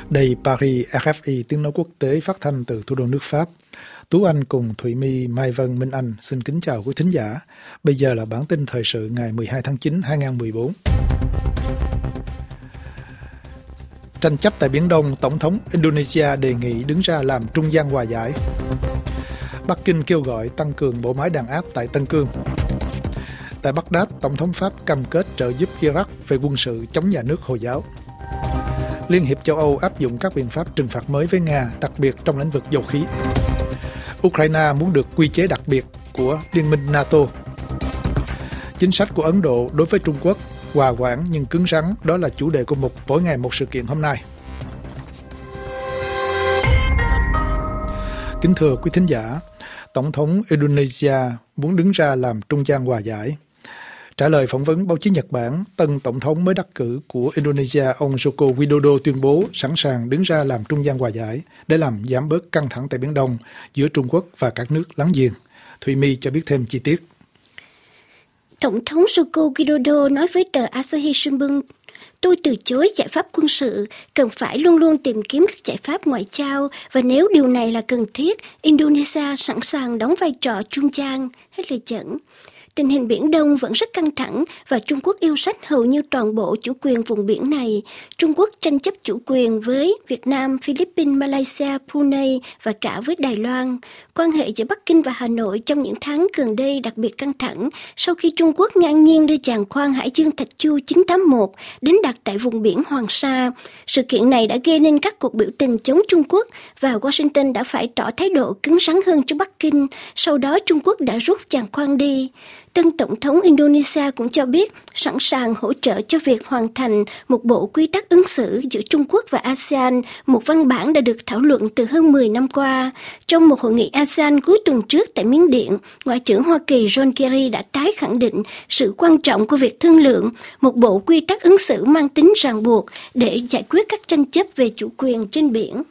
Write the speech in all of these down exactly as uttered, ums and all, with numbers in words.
Đây Paris, rờ ép i tiếng nói quốc tế phát thanh từ thủ đô nước Pháp. Tú Anh cùng Thụy My, Mai Vân, Minh Anh xin kính chào quý thính giả. Bây giờ là bản tin thời sự ngày mười hai tháng chín năm hai nghìn không trăm mười bốn. Tranh chấp tại Biển Đông, Tổng thống Indonesia đề nghị đứng ra làm trung gian hòa giải. Bắc Kinh kêu gọi tăng cường bộ máy đàn áp tại Tân Cương. Tại Baghdad, Tổng thống Pháp cam kết trợ giúp Iraq về quân sự chống nhà nước Hồi giáo. Liên hiệp châu Âu áp dụng các biện pháp trừng phạt mới với Nga, đặc biệt trong lĩnh vực dầu khí. Ukraine muốn được quy chế đặc biệt của Liên minh NATO. Chính sách của Ấn Độ đối với Trung Quốc, hòa quản nhưng cứng rắn, đó là chủ đề của mục Mỗi ngày một sự kiện hôm nay. Kính thưa quý thính giả, Tổng thống Indonesia muốn đứng ra làm trung gian hòa giải. Trả lời phỏng vấn báo chí Nhật Bản, tân Tổng thống mới đắc cử của Indonesia, ông Joko Widodo tuyên bố sẵn sàng đứng ra làm trung gian hòa giải để làm giảm bớt căng thẳng tại Biển Đông giữa Trung Quốc và các nước láng giềng. Thụy My cho biết thêm chi tiết. Tổng thống Joko Widodo nói với tờ Asahi Shimbun, tôi từ chối giải pháp quân sự, cần phải luôn luôn tìm kiếm các giải pháp ngoại giao và nếu điều này là cần thiết, Indonesia sẵn sàng đóng vai trò trung gian. Hết lời dẫn. Tình hình Biển Đông vẫn rất căng thẳng và Trung Quốc yêu sách hầu như toàn bộ chủ quyền vùng biển này. Trung Quốc tranh chấp chủ quyền với Việt Nam, Philippines, Malaysia, Brunei và cả với Đài Loan. Quan hệ giữa Bắc Kinh và Hà Nội trong những tháng gần đây đặc biệt căng thẳng sau khi Trung Quốc ngang nhiên đưa giàn khoan Hải Dương Thạch Chu chín tám mốt đến đặt tại vùng biển Hoàng Sa. Sự kiện này đã gây nên các cuộc biểu tình chống Trung Quốc và Washington đã phải tỏ thái độ cứng rắn hơn trước Bắc Kinh. Sau đó Trung Quốc đã rút giàn khoan đi. Tân Tổng thống Indonesia cũng cho biết sẵn sàng hỗ trợ cho việc hoàn thành một bộ quy tắc ứng xử giữa Trung Quốc và a sê an, một văn bản đã được thảo luận từ hơn mười năm qua. Trong một hội nghị a sê an cuối tuần trước tại Miến Điện, Ngoại trưởng Hoa Kỳ John Kerry đã tái khẳng định sự quan trọng của việc thương lượng một bộ quy tắc ứng xử mang tính ràng buộc để giải quyết các tranh chấp về chủ quyền trên biển.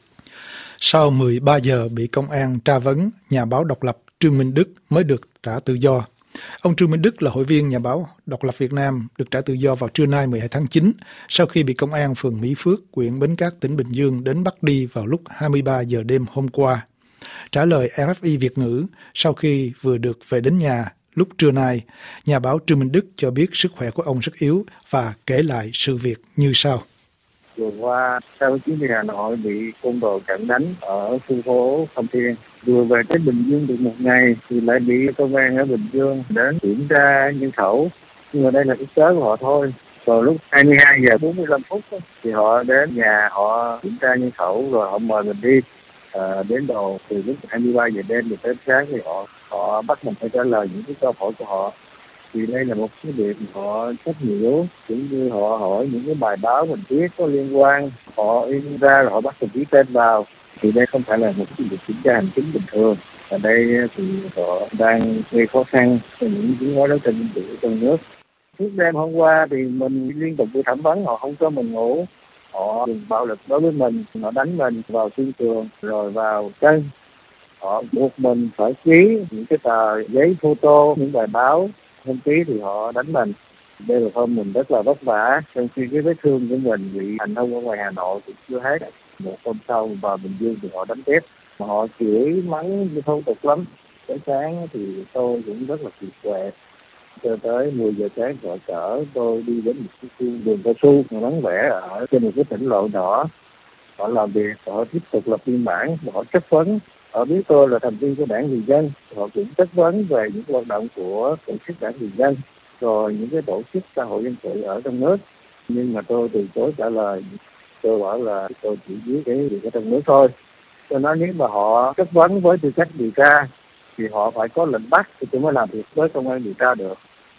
Sau mười ba giờ bị công an tra vấn, nhà báo độc lập Trương Minh Đức mới được trả tự do. Ông Trương Minh Đức là hội viên nhà báo độc lập Việt Nam, được trả tự do vào trưa nay mười hai tháng chín, sau khi bị công an phường Mỹ Phước, huyện Bến Cát, tỉnh Bình Dương đến bắt đi vào lúc hai mươi ba giờ đêm hôm qua. Trả lời rờ ép i Việt ngữ, sau khi vừa được về đến nhà lúc trưa nay, nhà báo Trương Minh Đức cho biết sức khỏe của ông rất yếu và kể lại sự việc như sau. Vừa qua, sau chuyến đi Hà Nội bị côn đồ chặn đánh ở khu phố Thông Thiên. Vừa về tới Bình Dương được một ngày thì lại bị công an ở Bình Dương đến kiểm tra nhân khẩu. Nhưng mà đây là quốc tế của họ thôi. Vào lúc hai mươi hai giờ bốn mươi lăm phút thì họ đến nhà họ kiểm tra nhân khẩu rồi họ mời mình đi. À, đến đầu từ lúc hai mươi ba giờ đêm đến sáng thì họ họ bắt mình phải trả lời những cái câu hỏi của họ. Thì đây là một cái việc họ trách nhiệm, cũng như họ hỏi những cái bài báo mình viết có liên quan, họ in ra rồi họ bắt mình ký tên vào. Thì đây không phải là một cái việc kiểm tra hành chính bình thường. Ở đây thì họ đang gây khó khăn cho những tiếng nói đấu tranh dân chủ trong nước. Trước đêm hôm qua thì mình liên tục bị thẩm vấn, họ không cho mình ngủ. Họ dùng bạo lực đối với mình, họ đánh mình vào xương tường rồi vào chân. Họ buộc mình phải ký những cái tờ giấy photo, những bài báo. Không ký thì họ đánh mình. Đây là hôm mình rất là vất vả, trong khi cái vết thương của mình bị hành hung ở ngoài Hà Nội thì chưa hết. Một hôm sau vào Bình Dương thì họ đánh tiếp. Họ chửi mắng như thô tục lắm. Tới sáng thì tôi cũng rất là kiệt quệ. Cho tới mười giờ sáng họ chở tôi đi đến một cái khu đường cao su vắng vẻ ở trên một cái tỉnh lộ nhỏ. Họ làm việc, họ tiếp tục lập biên bản, họ chất vấn. Họ biết tôi là thành viên của Đảng Vì Dân, họ cũng chất vấn về những hoạt động của tổ chức Đảng Vì Dân, rồi những cái tổ chức xã hội dân sự ở trong nước. Nhưng mà tôi từ chối trả lời, tôi bảo là tôi chỉ biết cái việc ở trong nước thôi. Tôi nói nếu mà họ chất vấn với tư cách điều tra, thì họ phải có lệnh bắt thì tôi mới làm việc với công an điều tra được.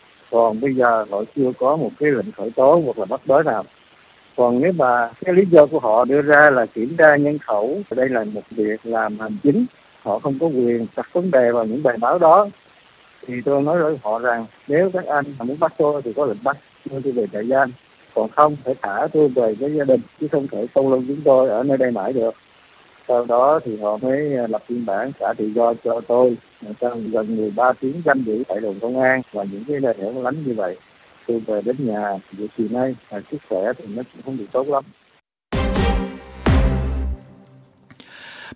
Còn bây giờ họ chưa có một cái lệnh khởi tố hoặc là bắt bớ nào. Còn nếu mà cái lý do của họ đưa ra là kiểm tra nhân khẩu, đây là một việc làm hành chính, họ không có quyền đặt vấn đề vào những bài báo đó, thì tôi nói với họ rằng nếu các anh muốn bắt tôi thì có lệnh bắt, đưa tôi về trại giam. Còn không, phải thả tôi về với gia đình, chứ không thể câu lưu chúng tôi ở nơi đây mãi được. Sau đó thì họ mới lập biên bản trả tự do cho tôi trong gần mười ba tiếng giam giữ tại đồn công an và những cái nơi hẻo lánh như vậy. Tôi về đến nhà buổi chiều nay, sức khỏe thì nó cũng không được tốt lắm.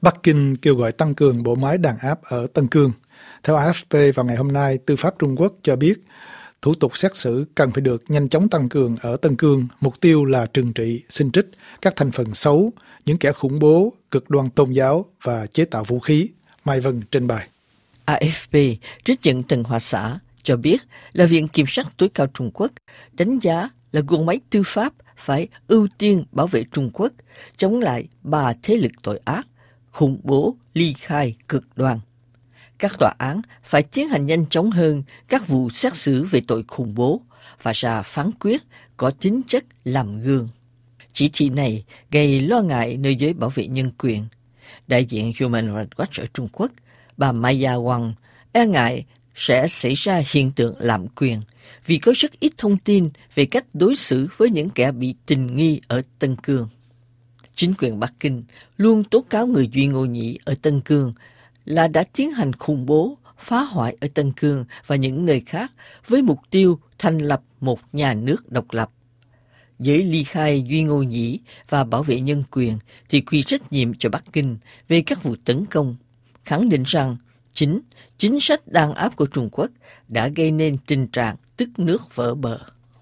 Bắc Kinh kêu gọi tăng cường bộ máy đàn áp ở Tân Cương. Theo a ép pê vào ngày hôm nay, tư pháp Trung Quốc cho biết thủ tục xét xử cần phải được nhanh chóng tăng cường ở Tân Cương, mục tiêu là trừng trị, xin trích các thành phần xấu, những kẻ khủng bố, cực đoan tôn giáo và chế tạo vũ khí. Mai Vân trình bày. a ép pê trích dẫn Tân Hoa Xã cho biết là Viện Kiểm sát tối cao Trung Quốc đánh giá là guồng máy tư pháp phải ưu tiên bảo vệ Trung Quốc chống lại ba thế lực tội ác, khủng bố, ly khai, cực đoan. Các tòa án phải tiến hành nhanh chóng hơn các vụ xét xử về tội khủng bố và ra phán quyết có tính chất làm gương. Chỉ thị này gây lo ngại nơi giới bảo vệ nhân quyền. Đại diện Human Rights Watch ở Trung Quốc, bà Maya Wang, e ngại sẽ xảy ra hiện tượng lạm quyền vì có rất ít thông tin về cách đối xử với những kẻ bị tình nghi ở Tân Cương. Chính quyền Bắc Kinh luôn tố cáo người Duy Ngô Nhĩ ở Tân Cương là đã tiến hành khủng bố, phá hoại ở Tân Cương và những nơi khác với mục tiêu thành lập một nhà nước độc lập. Giới ly khai Duy Ngô Nhĩ và bảo vệ nhân quyền thì quy trách nhiệm cho Bắc Kinh về các vụ tấn công, khẳng định rằng chính chính sách đàn áp của Trung Quốc đã gây nên tình trạng tức nước vỡ bờ.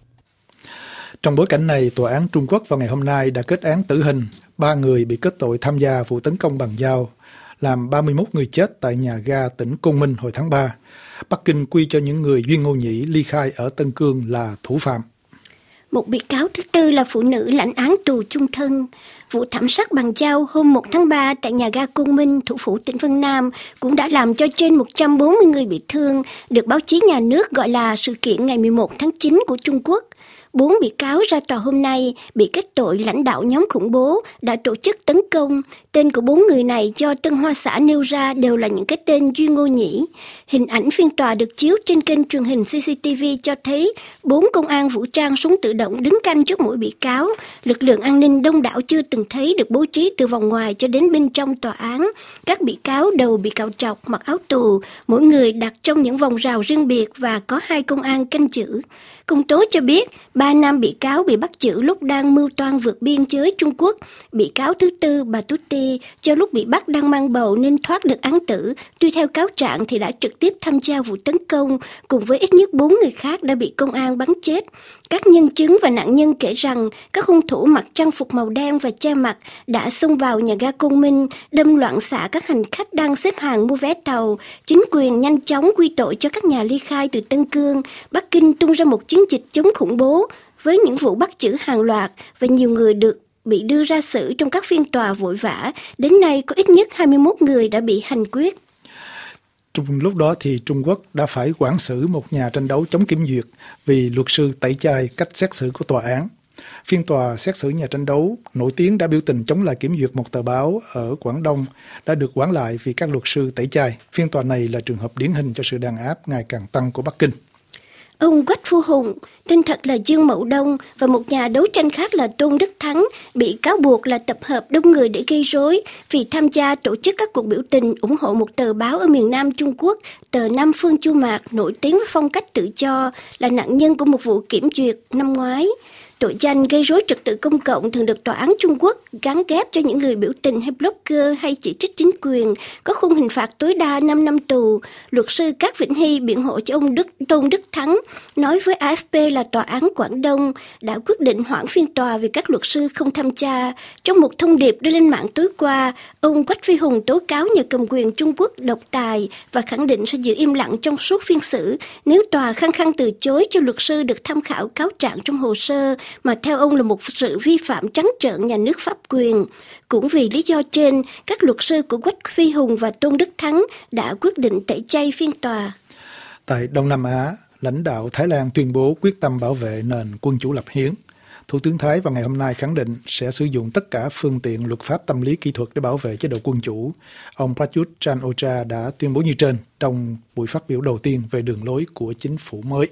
Trong bối cảnh này, Tòa án Trung Quốc vào ngày hôm nay đã kết án tử hình ba người bị kết tội tham gia vụ tấn công bằng dao, làm ba mươi mốt người chết tại nhà ga tỉnh Côn Minh hồi tháng ba. Bắc Kinh quy cho những người Duy Ngô Nhĩ ly khai ở Tân Cương là thủ phạm. Một bị cáo thứ tư là phụ nữ lãnh án tù chung thân. Vụ thảm sát bằng dao hôm một tháng ba tại nhà ga Côn Minh, thủ phủ tỉnh Vân Nam cũng đã làm cho trên một trăm bốn mươi người bị thương, được báo chí nhà nước gọi là sự kiện ngày mười một tháng chín của Trung Quốc. Bốn bị cáo ra tòa hôm nay bị kết tội lãnh đạo nhóm khủng bố đã tổ chức tấn công. Tên của bốn người này do Tân Hoa Xã nêu ra đều là những cái tên Duy Ngô Nhĩ. Hình ảnh phiên tòa được chiếu trên kênh truyền hình xê xê tê vê cho thấy bốn công an vũ trang súng tự động đứng canh trước mỗi bị cáo. Lực lượng an ninh đông đảo chưa từng thấy được bố trí từ vòng ngoài cho đến bên trong tòa án. Các bị cáo đầu bị cạo trọc, mặc áo tù, mỗi người đặt trong những vòng rào riêng biệt và có hai công an canh giữ. Công tố cho biết, ba nam bị cáo bị bắt giữ lúc đang mưu toan vượt biên giới Trung Quốc. Bị cáo thứ tư, bà Tuti, cho lúc bị bắt đang mang bầu nên thoát được án tử. Tuy theo cáo trạng thì đã trực tiếp tham gia vụ tấn công, cùng với ít nhất bốn người khác đã bị công an bắn chết. Các nhân chứng và nạn nhân kể rằng các hung thủ mặc trang phục màu đen và che mặt đã xông vào nhà ga Côn Minh, đâm loạn xạ các hành khách đang xếp hàng mua vé tàu. Chính quyền nhanh chóng quy tội cho các nhà ly khai từ Tân Cương. Bắc Kinh tung ra một chiến dịch chống khủng bố với những vụ bắt giữ hàng loạt và nhiều người được bị đưa ra xử trong các phiên tòa vội vã. Đến nay có ít nhất hai mươi mốt người đã bị hành quyết. Trong lúc đó thì Trung Quốc đã phải quản xử một nhà tranh đấu chống kiểm duyệt vì luật sư tẩy chay cách xét xử của tòa án. Phiên tòa xét xử nhà tranh đấu nổi tiếng đã biểu tình chống lại kiểm duyệt một tờ báo ở Quảng Đông đã được hoãn lại vì các luật sư tẩy chay. Phiên tòa này là trường hợp điển hình cho sự đàn áp ngày càng tăng của Bắc Kinh. Ông Quách Phu Hùng, tên thật là Dương Mậu Đông, và một nhà đấu tranh khác là Tôn Đức Thắng bị cáo buộc là tập hợp đông người để gây rối vì tham gia tổ chức các cuộc biểu tình ủng hộ một tờ báo ở miền Nam Trung Quốc, tờ Nam Phương Chu Mạc, nổi tiếng với phong cách tự do, là nạn nhân của một vụ kiểm duyệt năm ngoái. Tội danh gây rối trật tự công cộng thường được tòa án Trung Quốc gán ghép cho những người biểu tình hay blogger hay chỉ trích chính quyền, có khung hình phạt tối đa năm năm tù. Luật sư Cát Vĩnh Hy biện hộ cho ông Đức, Tôn Đức Thắng, nói với a ép pê là tòa án Quảng Đông đã quyết định hoãn phiên tòa vì các luật sư không tham gia. Trong một thông điệp đưa lên mạng tối qua, ông Quách Phi Hùng tố cáo nhà cầm quyền Trung Quốc độc tài và khẳng định sẽ giữ im lặng trong suốt phiên xử nếu tòa khăng khăng từ chối cho luật sư được tham khảo cáo trạng trong hồ sơ, mà theo ông là một sự vi phạm trắng trợn nhà nước pháp quyền. Cũng vì lý do trên, các luật sư của Quách Phi Hùng và Tôn Đức Thắng đã quyết định tẩy chay phiên tòa. Tại Đông Nam Á, lãnh đạo Thái Lan tuyên bố quyết tâm bảo vệ nền quân chủ lập hiến. Thủ tướng Thái vào ngày hôm nay khẳng định sẽ sử dụng tất cả phương tiện luật pháp tâm lý kỹ thuật để bảo vệ chế độ quân chủ. Ông Prayut Chan-o-cha đã tuyên bố như trên trong buổi phát biểu đầu tiên về đường lối của chính phủ mới.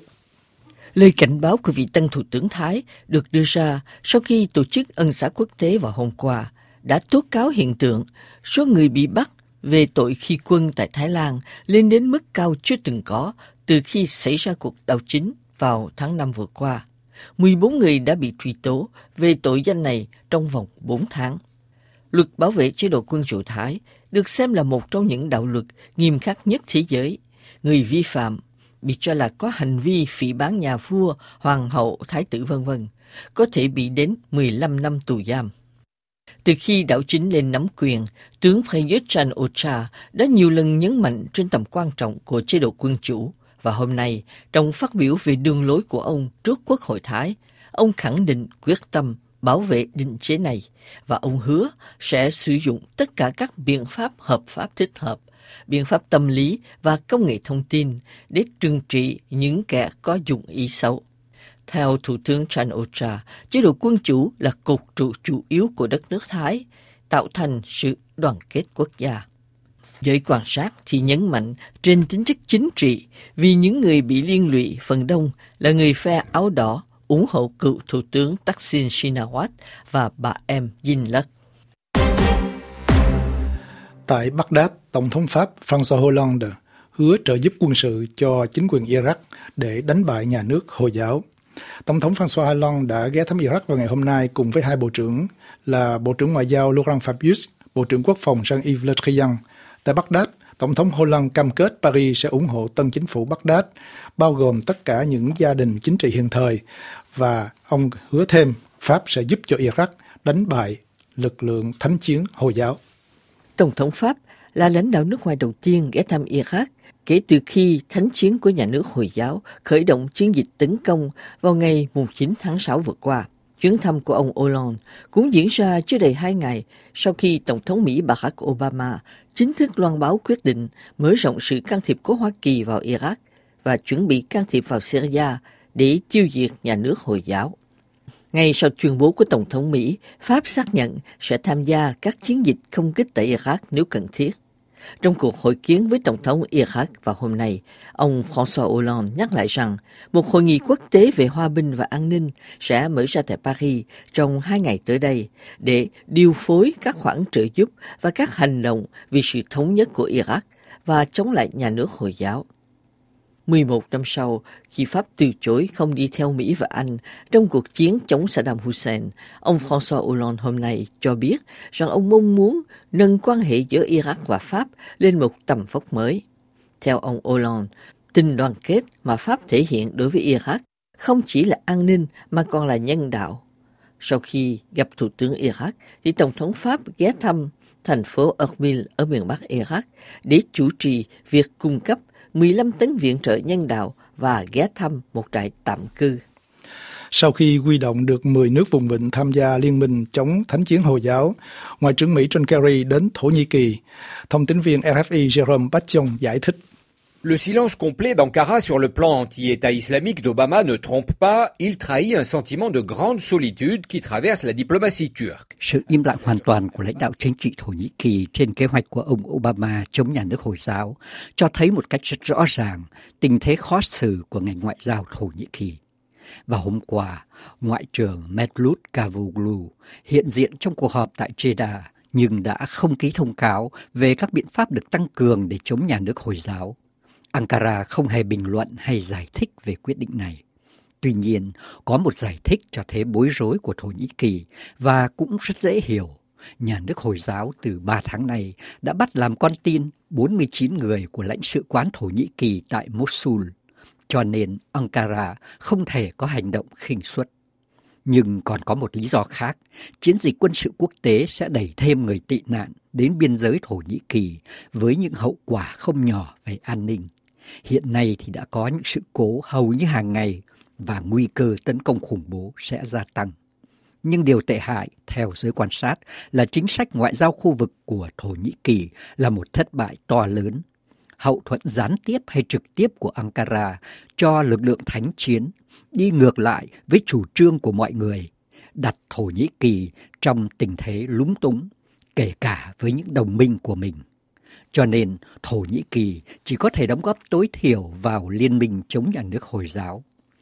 Lời cảnh báo của vị tân thủ tướng Thái được đưa ra sau khi Tổ chức Ân xá Quốc tế vào hôm qua đã tố cáo hiện tượng số người bị bắt về tội khi quân tại Thái Lan lên đến mức cao chưa từng có từ khi xảy ra cuộc đảo chính vào tháng năm vừa qua. mười bốn người đã bị truy tố về tội danh này trong vòng bốn tháng. Luật bảo vệ chế độ quân chủ Thái được xem là một trong những đạo luật nghiêm khắc nhất thế giới. Người vi phạm bị cho là có hành vi phỉ báng nhà vua, hoàng hậu, thái tử vân vân có thể bị đến mười lăm năm tù giam. Từ khi đảo chính lên nắm quyền, tướng Prayut Chan-o-cha đã nhiều lần nhấn mạnh trên tầm quan trọng của chế độ quân chủ, và hôm nay, trong phát biểu về đường lối của ông trước Quốc hội Thái, ông khẳng định quyết tâm bảo vệ định chế này, và ông hứa sẽ sử dụng tất cả các biện pháp hợp pháp thích hợp, biện pháp tâm lý và công nghệ thông tin để trừng trị những kẻ có dụng ý xấu. Theo Thủ tướng Chan-o-cha, chế độ quân chủ là cột trụ chủ yếu của đất nước Thái, tạo thành sự đoàn kết quốc gia. Giới quan sát thì nhấn mạnh trên tính chất chính trị vì những người bị liên lụy phần đông là người phe áo đỏ ủng hộ cựu Thủ tướng Thaksin Shinawatra và bà em Yingluck. Tại Baghdad, Tổng thống Pháp François Hollande hứa trợ giúp quân sự cho chính quyền Iraq để đánh bại nhà nước Hồi giáo. Tổng thống François Hollande đã ghé thăm Iraq vào ngày hôm nay cùng với hai bộ trưởng là Bộ trưởng Ngoại giao Laurent Fabius, Bộ trưởng Quốc phòng Jean-Yves Le Drian. Tại Baghdad, Tổng thống Hollande cam kết Paris sẽ ủng hộ tân chính phủ Baghdad, bao gồm tất cả những gia đình chính trị hiện thời, và ông hứa thêm Pháp sẽ giúp cho Iraq đánh bại lực lượng thánh chiến Hồi giáo. Tổng thống Pháp là lãnh đạo nước ngoài đầu tiên ghé thăm Iraq kể từ khi thánh chiến của nhà nước Hồi giáo khởi động chiến dịch tấn công vào ngày chín tháng sáu vừa qua. Chuyến thăm của ông Hollande cũng diễn ra chưa đầy hai ngày sau khi Tổng thống Mỹ Barack Obama chính thức loan báo quyết định mở rộng sự can thiệp của Hoa Kỳ vào Iraq và chuẩn bị can thiệp vào Syria để tiêu diệt nhà nước Hồi giáo. Ngay sau tuyên bố của Tổng thống Mỹ, Pháp xác nhận sẽ tham gia các chiến dịch không kích tại Iraq nếu cần thiết. Trong cuộc hội kiến với Tổng thống Iraq vào hôm nay, ông François Hollande nhắc lại rằng một hội nghị quốc tế về hòa bình và an ninh sẽ mở ra tại Paris trong hai ngày tới đây để điều phối các khoản trợ giúp và các hành động vì sự thống nhất của Iraq và chống lại nhà nước Hồi giáo. mười một năm sau, khi Pháp từ chối không đi theo Mỹ và Anh trong cuộc chiến chống Saddam Hussein, ông François Hollande hôm nay cho biết rằng ông mong muốn nâng quan hệ giữa Iraq và Pháp lên một tầm vóc mới. Theo ông Hollande, tình đoàn kết mà Pháp thể hiện đối với Iraq không chỉ là an ninh mà còn là nhân đạo. Sau khi gặp Thủ tướng Iraq, thì Tổng thống Pháp ghé thăm thành phố Erbil ở miền Bắc Iraq để chủ trì việc cung cấp mười lăm tấn viện trợ nhân đạo và ghé thăm một trại tạm cư. Sau khi huy động được mười nước vùng vịnh tham gia liên minh chống thánh chiến Hồi giáo, Ngoại trưởng Mỹ John Kerry đến Thổ Nhĩ Kỳ. Thông tín viên R F I Jerome Batchon giải thích. Le silence complet d'Ankara sur le plan anti-État islamique d'Obama ne trompe pas, il trahit un sentiment de grande solitude qui traverse la diplomatie turque. Sự im lặng hoàn toàn của lãnh đạo chính trị Thổ Nhĩ Kỳ trên kế hoạch của ông Obama chống nhà nước Hồi giáo cho thấy một cách rất rõ ràng tình thế khó xử của ngành ngoại giao Thổ Nhĩ Kỳ. Và hôm qua, Ngoại trưởng Mevlut Cavusoglu hiện diện trong cuộc họp tại Jeddah nhưng đã không ký thông cáo về các biện pháp được tăng cường để chống nhà nước Hồi giáo. Ankara không hề bình luận hay giải thích về quyết định này. Tuy nhiên, có một giải thích cho thế bối rối của Thổ Nhĩ Kỳ và cũng rất dễ hiểu. Nhà nước Hồi giáo từ ba tháng nay đã bắt làm con tin bốn mươi chín người của lãnh sự quán Thổ Nhĩ Kỳ tại Mosul, cho nên Ankara không thể có hành động khinh suất. Nhưng còn có một lý do khác, chiến dịch quân sự quốc tế sẽ đẩy thêm người tị nạn đến biên giới Thổ Nhĩ Kỳ với những hậu quả không nhỏ về an ninh. Hiện nay thì đã có những sự cố hầu như hàng ngày và nguy cơ tấn công khủng bố sẽ gia tăng. Nhưng điều tệ hại, theo giới quan sát, là chính sách ngoại giao khu vực của Thổ Nhĩ Kỳ là một thất bại to lớn. Hậu thuẫn gián tiếp hay trực tiếp của Ankara cho lực lượng thánh chiến đi ngược lại với chủ trương của mọi người, đặt Thổ Nhĩ Kỳ trong tình thế lúng túng, kể cả với những đồng minh của mình. Cho nên Thổ Nhĩ Kỳ chỉ có thể đóng góp tối thiểu vào liên minh chống nhà nước Hồi giáo.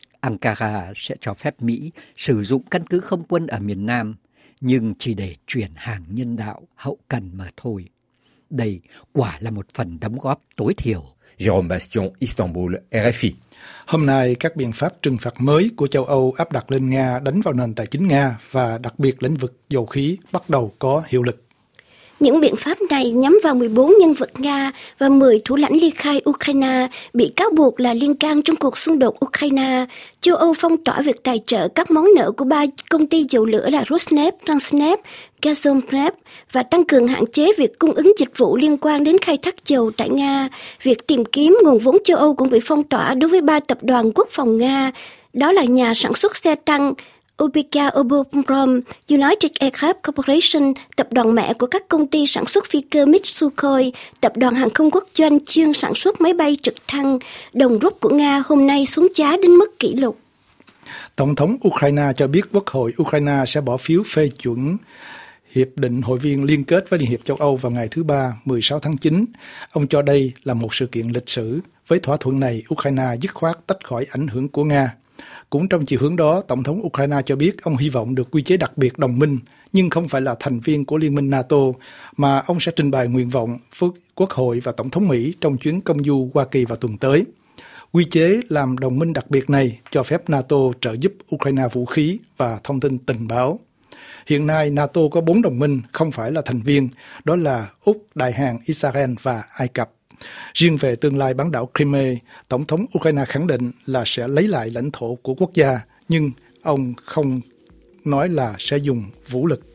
Ankara sẽ cho phép Mỹ sử dụng căn cứ không quân ở miền Nam, nhưng chỉ để chuyển hàng nhân đạo hậu cần mà thôi. Đây quả là một phần đóng góp tối thiểu. Jérôme Bastion, Istanbul, R F I. Hôm nay, các biện pháp trừng phạt mới của châu Âu áp đặt lên Nga đánh vào nền tài chính Nga và đặc biệt lĩnh vực dầu khí bắt đầu có hiệu lực. Những biện pháp này nhắm vào mười bốn nhân vật Nga và mười thủ lãnh ly khai Ukraine bị cáo buộc là liên can trong cuộc xung đột Ukraine. Châu Âu phong tỏa việc tài trợ các món nợ của ba công ty dầu lửa là Rosneft, Transneft, Gazprom và tăng cường hạn chế việc cung ứng dịch vụ liên quan đến khai thác dầu tại Nga. Việc tìm kiếm nguồn vốn châu Âu cũng bị phong tỏa đối với ba tập đoàn quốc phòng Nga, đó là nhà sản xuất xe tăng Ubica Obomprom, United Aircraft Corporation, tập đoàn mẹ của các công ty sản xuất phi cơ Mitsubishi, tập đoàn hàng không quốc doanh chuyên sản xuất máy bay trực thăng. Đồng rúp của Nga hôm nay xuống giá đến mức kỷ lục. Tổng thống Ukraine cho biết Quốc hội Ukraine sẽ bỏ phiếu phê chuẩn Hiệp định hội viên liên kết với Liên hiệp châu Âu vào ngày thứ Ba, mười sáu tháng chín. Ông cho đây là một sự kiện lịch sử. Với thỏa thuận này, Ukraine dứt khoát tách khỏi ảnh hưởng của Nga. Cũng trong chiều hướng đó, Tổng thống Ukraine cho biết ông hy vọng được quy chế đặc biệt đồng minh, nhưng không phải là thành viên của Liên minh NATO, mà ông sẽ trình bày nguyện vọng với Quốc hội và Tổng thống Mỹ trong chuyến công du Hoa Kỳ vào tuần tới. Quy chế làm đồng minh đặc biệt này cho phép NATO trợ giúp Ukraine vũ khí và thông tin tình báo. Hiện nay, NATO có bốn đồng minh không phải là thành viên, đó là Úc, Đại Hàn, Israel và Ai Cập. Riêng về tương lai bán đảo Crimea, Tổng thống Ukraine khẳng định là sẽ lấy lại lãnh thổ của quốc gia, nhưng ông không nói là sẽ dùng vũ lực.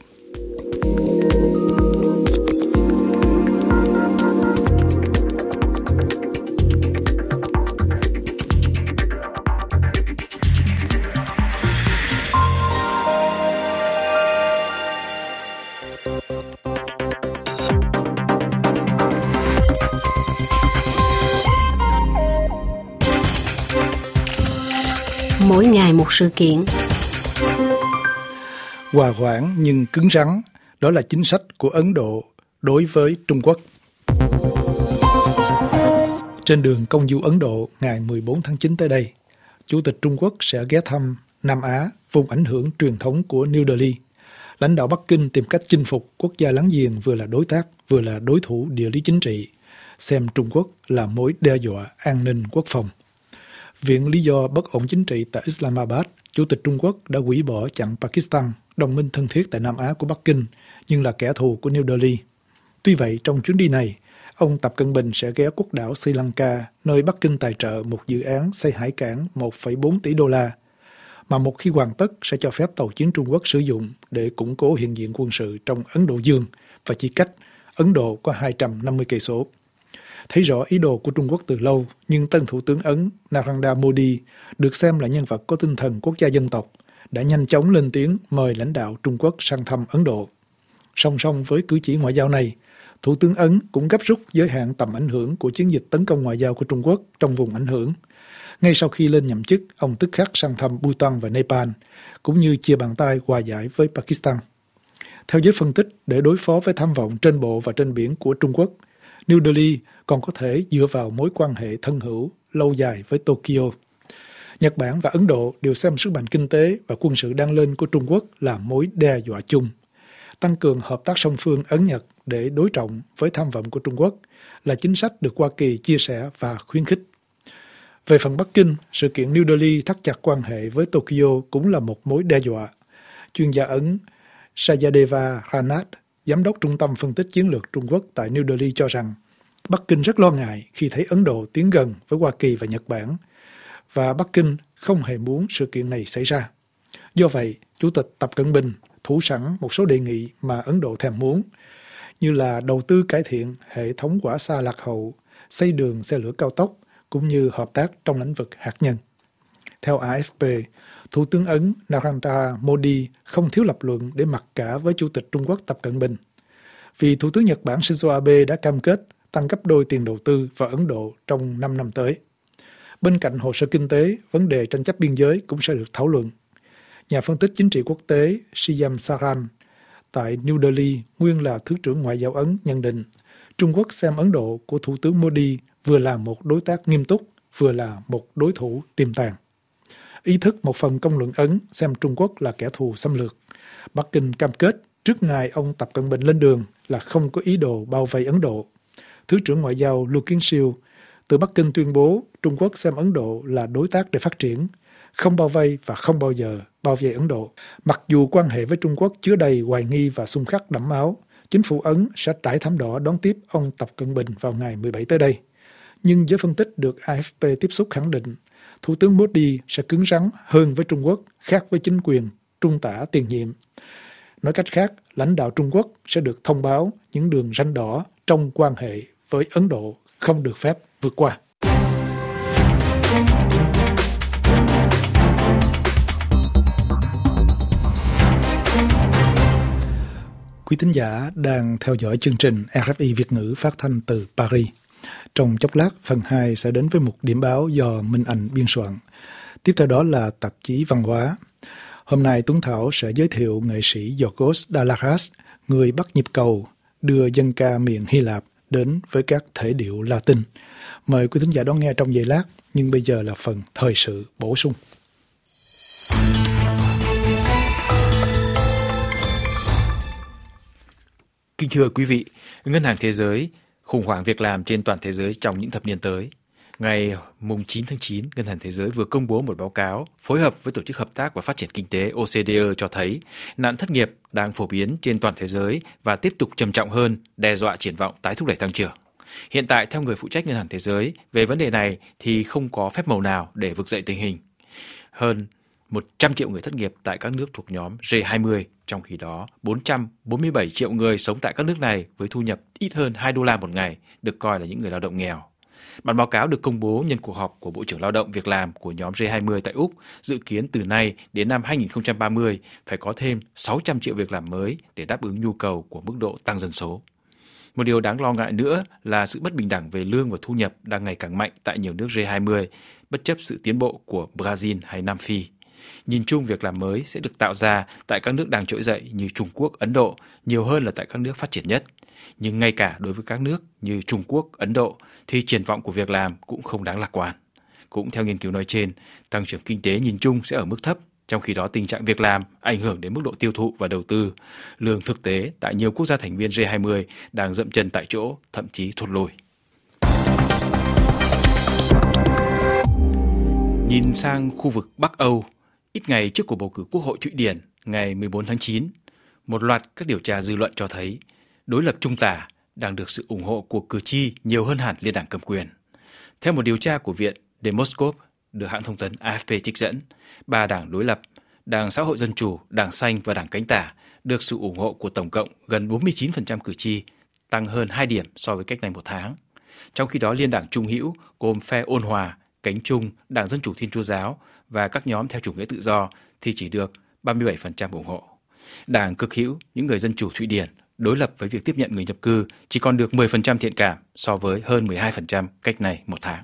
Mỗi ngày một sự kiện. Hòa hoãn nhưng cứng rắn, đó là chính sách của Ấn Độ đối với Trung Quốc. Trên đường công du Ấn Độ ngày mười bốn tháng chín tới đây, Chủ tịch Trung Quốc sẽ ghé thăm Nam Á, vùng ảnh hưởng truyền thống của New Delhi. Lãnh đạo Bắc Kinh tìm cách chinh phục quốc gia láng giềng vừa là đối tác, vừa là đối thủ địa lý chính trị, xem Trung Quốc là mối đe dọa an ninh quốc phòng. Viện lý do bất ổn chính trị tại Islamabad, Chủ tịch Trung Quốc đã hủy bỏ chặn Pakistan, đồng minh thân thiết tại Nam Á của Bắc Kinh, nhưng là kẻ thù của New Delhi. Tuy vậy, trong chuyến đi này, ông Tập Cận Bình sẽ ghé quốc đảo Sri Lanka, nơi Bắc Kinh tài trợ một dự án xây hải cảng một phẩy bốn tỷ đô la, mà một khi hoàn tất sẽ cho phép tàu chiến Trung Quốc sử dụng để củng cố hiện diện quân sự trong Ấn Độ Dương và chỉ cách Ấn Độ có hai trăm năm mươi cây số. Thấy rõ ý đồ của Trung Quốc từ lâu, nhưng tân Thủ tướng Ấn Narendra Modi, được xem là nhân vật có tinh thần quốc gia dân tộc, đã nhanh chóng lên tiếng mời lãnh đạo Trung Quốc sang thăm Ấn Độ. Song song với cử chỉ ngoại giao này, Thủ tướng Ấn cũng gấp rút giới hạn tầm ảnh hưởng của chiến dịch tấn công ngoại giao của Trung Quốc trong vùng ảnh hưởng. Ngay sau khi lên nhậm chức, ông tức khắc sang thăm Bhutan và Nepal, cũng như chia bàn tay hòa giải với Pakistan. Theo giới phân tích, để đối phó với tham vọng trên bộ và trên biển của Trung Quốc, New Delhi còn có thể dựa vào mối quan hệ thân hữu lâu dài với Tokyo. Nhật Bản và Ấn Độ đều xem sức mạnh kinh tế và quân sự đang lên của Trung Quốc là mối đe dọa chung. Tăng cường hợp tác song phương Ấn-Nhật để đối trọng với tham vọng của Trung Quốc là chính sách được Hoa Kỳ chia sẻ và khuyến khích. Về phần Bắc Kinh, sự kiện New Delhi thắt chặt quan hệ với Tokyo cũng là một mối đe dọa. Chuyên gia Ấn Sayadeva Ranat, Giám đốc Trung tâm Phân tích Chiến lược Trung Quốc tại New Delhi cho rằng Bắc Kinh rất lo ngại khi thấy Ấn Độ tiến gần với Hoa Kỳ và Nhật Bản, và Bắc Kinh không hề muốn sự kiện này xảy ra. Do vậy, Chủ tịch Tập Cận Bình thủ sẵn một số đề nghị mà Ấn Độ thèm muốn, như là đầu tư cải thiện hệ thống hỏa xa lạc hậu, xây đường xe lửa cao tốc, cũng như hợp tác trong lĩnh vực hạt nhân. Theo a ép pê, Thủ tướng Ấn Narendra Modi không thiếu lập luận để mặc cả với Chủ tịch Trung Quốc Tập Cận Bình, vì Thủ tướng Nhật Bản Shinzo Abe đã cam kết tăng gấp đôi tiền đầu tư vào Ấn Độ trong năm năm tới. Bên cạnh hồ sơ kinh tế, vấn đề tranh chấp biên giới cũng sẽ được thảo luận. Nhà phân tích chính trị quốc tế Shyam Saran tại New Delhi, nguyên là Thứ trưởng Ngoại giao Ấn, nhận định Trung Quốc xem Ấn Độ của Thủ tướng Modi vừa là một đối tác nghiêm túc, vừa là một đối thủ tiềm tàng. Ý thức một phần công luận Ấn xem Trung Quốc là kẻ thù xâm lược. Bắc Kinh cam kết trước ngày ông Tập Cận Bình lên đường là không có ý đồ bao vây Ấn Độ. Thứ trưởng Ngoại giao Lưu Kiến Siêu từ Bắc Kinh tuyên bố Trung Quốc xem Ấn Độ là đối tác để phát triển, không bao vây và không bao giờ bao vây Ấn Độ. Mặc dù quan hệ với Trung Quốc chứa đầy hoài nghi và xung khắc đẫm máu, chính phủ Ấn sẽ trải thảm đỏ đón tiếp ông Tập Cận Bình vào ngày mười bảy tới đây. Nhưng giới phân tích được a ép pê tiếp xúc khẳng định, Thủ tướng Modi sẽ cứng rắn hơn với Trung Quốc, khác với chính quyền trung tả tiền nhiệm. Nói cách khác, lãnh đạo Trung Quốc sẽ được thông báo những đường ranh đỏ trong quan hệ với Ấn Độ không được phép vượt qua. Quý thính giả đang theo dõi chương trình rờ ép i Việt ngữ phát thanh từ Paris. Trong chốc lát, phần hai sẽ đến với một điểm báo do Minh Anh biên soạn. Tiếp theo đó là tạp chí văn hóa. Hôm nay Tuấn Thảo sẽ giới thiệu nghệ sĩ Yorgos Dalaras, người bắt nhịp cầu, đưa dân ca miền Hy Lạp đến với các thể điệu Latin. Mời quý thính giả đón nghe trong giây lát, nhưng bây giờ là phần thời sự bổ sung. Kính thưa quý vị, Ngân hàng Thế giới khủng hoảng việc làm trên toàn thế giới trong những thập niên tới. Ngày chín tháng chín, Ngân hàng Thế giới vừa công bố một báo cáo phối hợp với Tổ chức Hợp tác và Phát triển Kinh tế O C D E cho thấy nạn thất nghiệp đang phổ biến trên toàn thế giới và tiếp tục trầm trọng hơn, đe dọa triển vọng tái thúc đẩy tăng trưởng. Hiện tại, theo người phụ trách Ngân hàng Thế giới, về vấn đề này thì không có phép màu nào để vực dậy tình hình. Hơn một trăm triệu người thất nghiệp tại các nước thuộc nhóm G hai mươi, trong khi đó bốn trăm bốn mươi bảy triệu người sống tại các nước này với thu nhập ít hơn hai đô la một ngày, được coi là những người lao động nghèo. Bản báo cáo được công bố nhân cuộc họp của Bộ trưởng Lao động Việc làm của nhóm G hai mươi tại Úc, dự kiến từ nay đến năm hai không ba không phải có thêm sáu trăm triệu việc làm mới để đáp ứng nhu cầu của mức độ tăng dân số. Một điều đáng lo ngại nữa là sự bất bình đẳng về lương và thu nhập đang ngày càng mạnh tại nhiều nước G hai mươi, bất chấp sự tiến bộ của Brazil hay Nam Phi. Nhìn chung, việc làm mới sẽ được tạo ra tại các nước đang trỗi dậy như Trung Quốc, Ấn Độ, nhiều hơn là tại các nước phát triển nhất. Nhưng ngay cả đối với các nước như Trung Quốc, Ấn Độ, thì triển vọng của việc làm cũng không đáng lạc quan. Cũng theo nghiên cứu nói trên, tăng trưởng kinh tế nhìn chung sẽ ở mức thấp, trong khi đó tình trạng việc làm ảnh hưởng đến mức độ tiêu thụ và đầu tư. Lương thực tế tại nhiều quốc gia thành viên G hai mươi đang dậm chân tại chỗ, thậm chí thụt lùi. Nhìn sang khu vực Bắc Âu, ít ngày trước cuộc bầu cử Quốc hội Thụy Điển ngày mười bốn tháng chín, một loạt các điều tra dư luận cho thấy đối lập trung tả đang được sự ủng hộ của cử tri nhiều hơn hẳn liên đảng cầm quyền. Theo một điều tra của Viện Demoscop được hãng thông tấn A F P trích dẫn, ba đảng đối lập, Đảng Xã hội Dân Chủ, Đảng Xanh và Đảng Cánh Tả được sự ủng hộ của tổng cộng gần bốn mươi chín phần trăm cử tri, tăng hơn hai điểm so với cách này một tháng. Trong khi đó, liên đảng Trung hữu gồm phe ôn hòa, Cánh Trung, Đảng Dân Chủ Thiên Chúa Giáo và các nhóm theo chủ nghĩa tự do thì chỉ được ba mươi bảy phần trăm ủng hộ. Đảng Cực hữu, những người Dân Chủ Thụy Điển, đối lập với việc tiếp nhận người nhập cư chỉ còn được mười phần trăm thiện cảm so với hơn mười hai phần trăm cách này một tháng.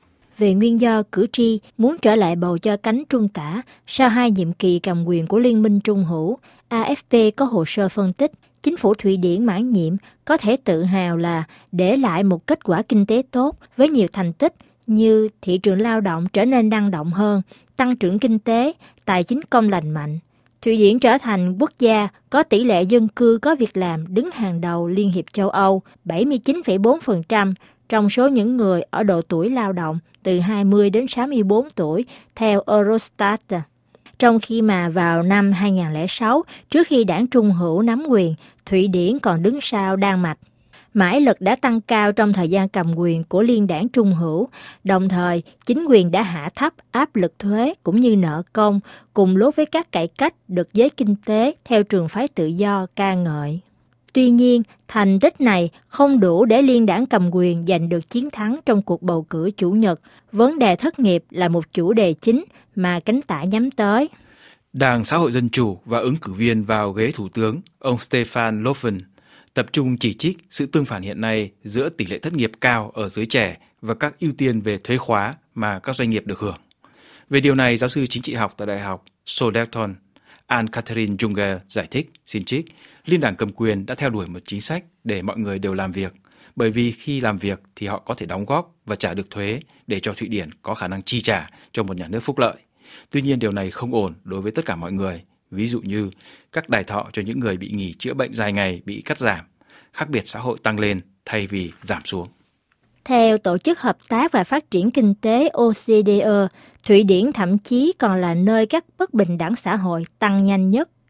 Về nguyên do cử tri muốn trở lại bầu cho cánh trung tả sau hai nhiệm kỳ cầm quyền của Liên minh Trung hữu, A F P có hồ sơ phân tích chính phủ Thụy Điển mãn nhiệm có thể tự hào là để lại một kết quả kinh tế tốt với nhiều thành tích như thị trường lao động trở nên năng động hơn, tăng trưởng kinh tế, tài chính công lành mạnh. Thụy Điển trở thành quốc gia có tỷ lệ dân cư có việc làm đứng hàng đầu Liên hiệp châu Âu, bảy mươi chín phẩy bốn phần trăm trong số những người ở độ tuổi lao động từ hai mươi đến sáu mươi bốn tuổi, theo Eurostat. Trong khi mà vào năm hai không không sáu, trước khi đảng Trung hữu nắm quyền, Thụy Điển còn đứng sau Đan Mạch. Mãi lực đã tăng cao trong thời gian cầm quyền của liên đảng Trung hữu, đồng thời chính quyền đã hạ thấp áp lực thuế cũng như nợ công, cùng lúc với các cải cách được giới kinh tế theo trường phái tự do ca ngợi. Tuy nhiên, thành tích này không đủ để liên đảng cầm quyền giành được chiến thắng trong cuộc bầu cử Chủ nhật. Vấn đề thất nghiệp là một chủ đề chính mà cánh tả nhắm tới. Đảng Xã hội Dân Chủ và ứng cử viên vào ghế thủ tướng, ông Stefan Löfven, tập trung chỉ trích sự tương phản hiện nay giữa tỷ lệ thất nghiệp cao ở giới trẻ và các ưu tiên về thuế khóa mà các doanh nghiệp được hưởng. Về điều này, giáo sư chính trị học tại Đại học Southampton, Anne-Catherine Junger giải thích, xin trích, liên đảng cầm quyền đã theo đuổi một chính sách để mọi người đều làm việc, bởi vì khi làm việc thì họ có thể đóng góp và trả được thuế để cho Thụy Điển có khả năng chi trả cho một nhà nước phúc lợi. Tuy nhiên, điều này không ổn đối với tất cả mọi người. Ví dụ như các đài thọ cho những người bị nghỉ chữa bệnh dài ngày bị cắt giảm, khác biệt xã hội tăng lên thay vì giảm xuống. Theo Tổ chức Hợp tác và Phát triển Kinh tế O C D E, Thụy Điển thậm chí còn là nơi các bất bình đẳng xã hội tăng nhanh nhất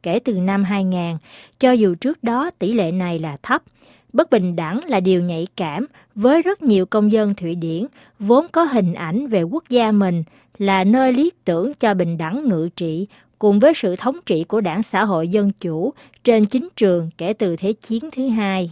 kể từ năm hai nghìn, cho dù trước đó tỷ lệ này là thấp. Bất bình đẳng là điều nhạy cảm với rất nhiều công dân Thụy Điển vốn có hình ảnh về quốc gia mình là nơi lý tưởng cho bình đẳng ngự trị cùng với sự thống trị của Đảng Xã hội Dân Chủ trên chính trường kể từ Thế chiến thứ hai.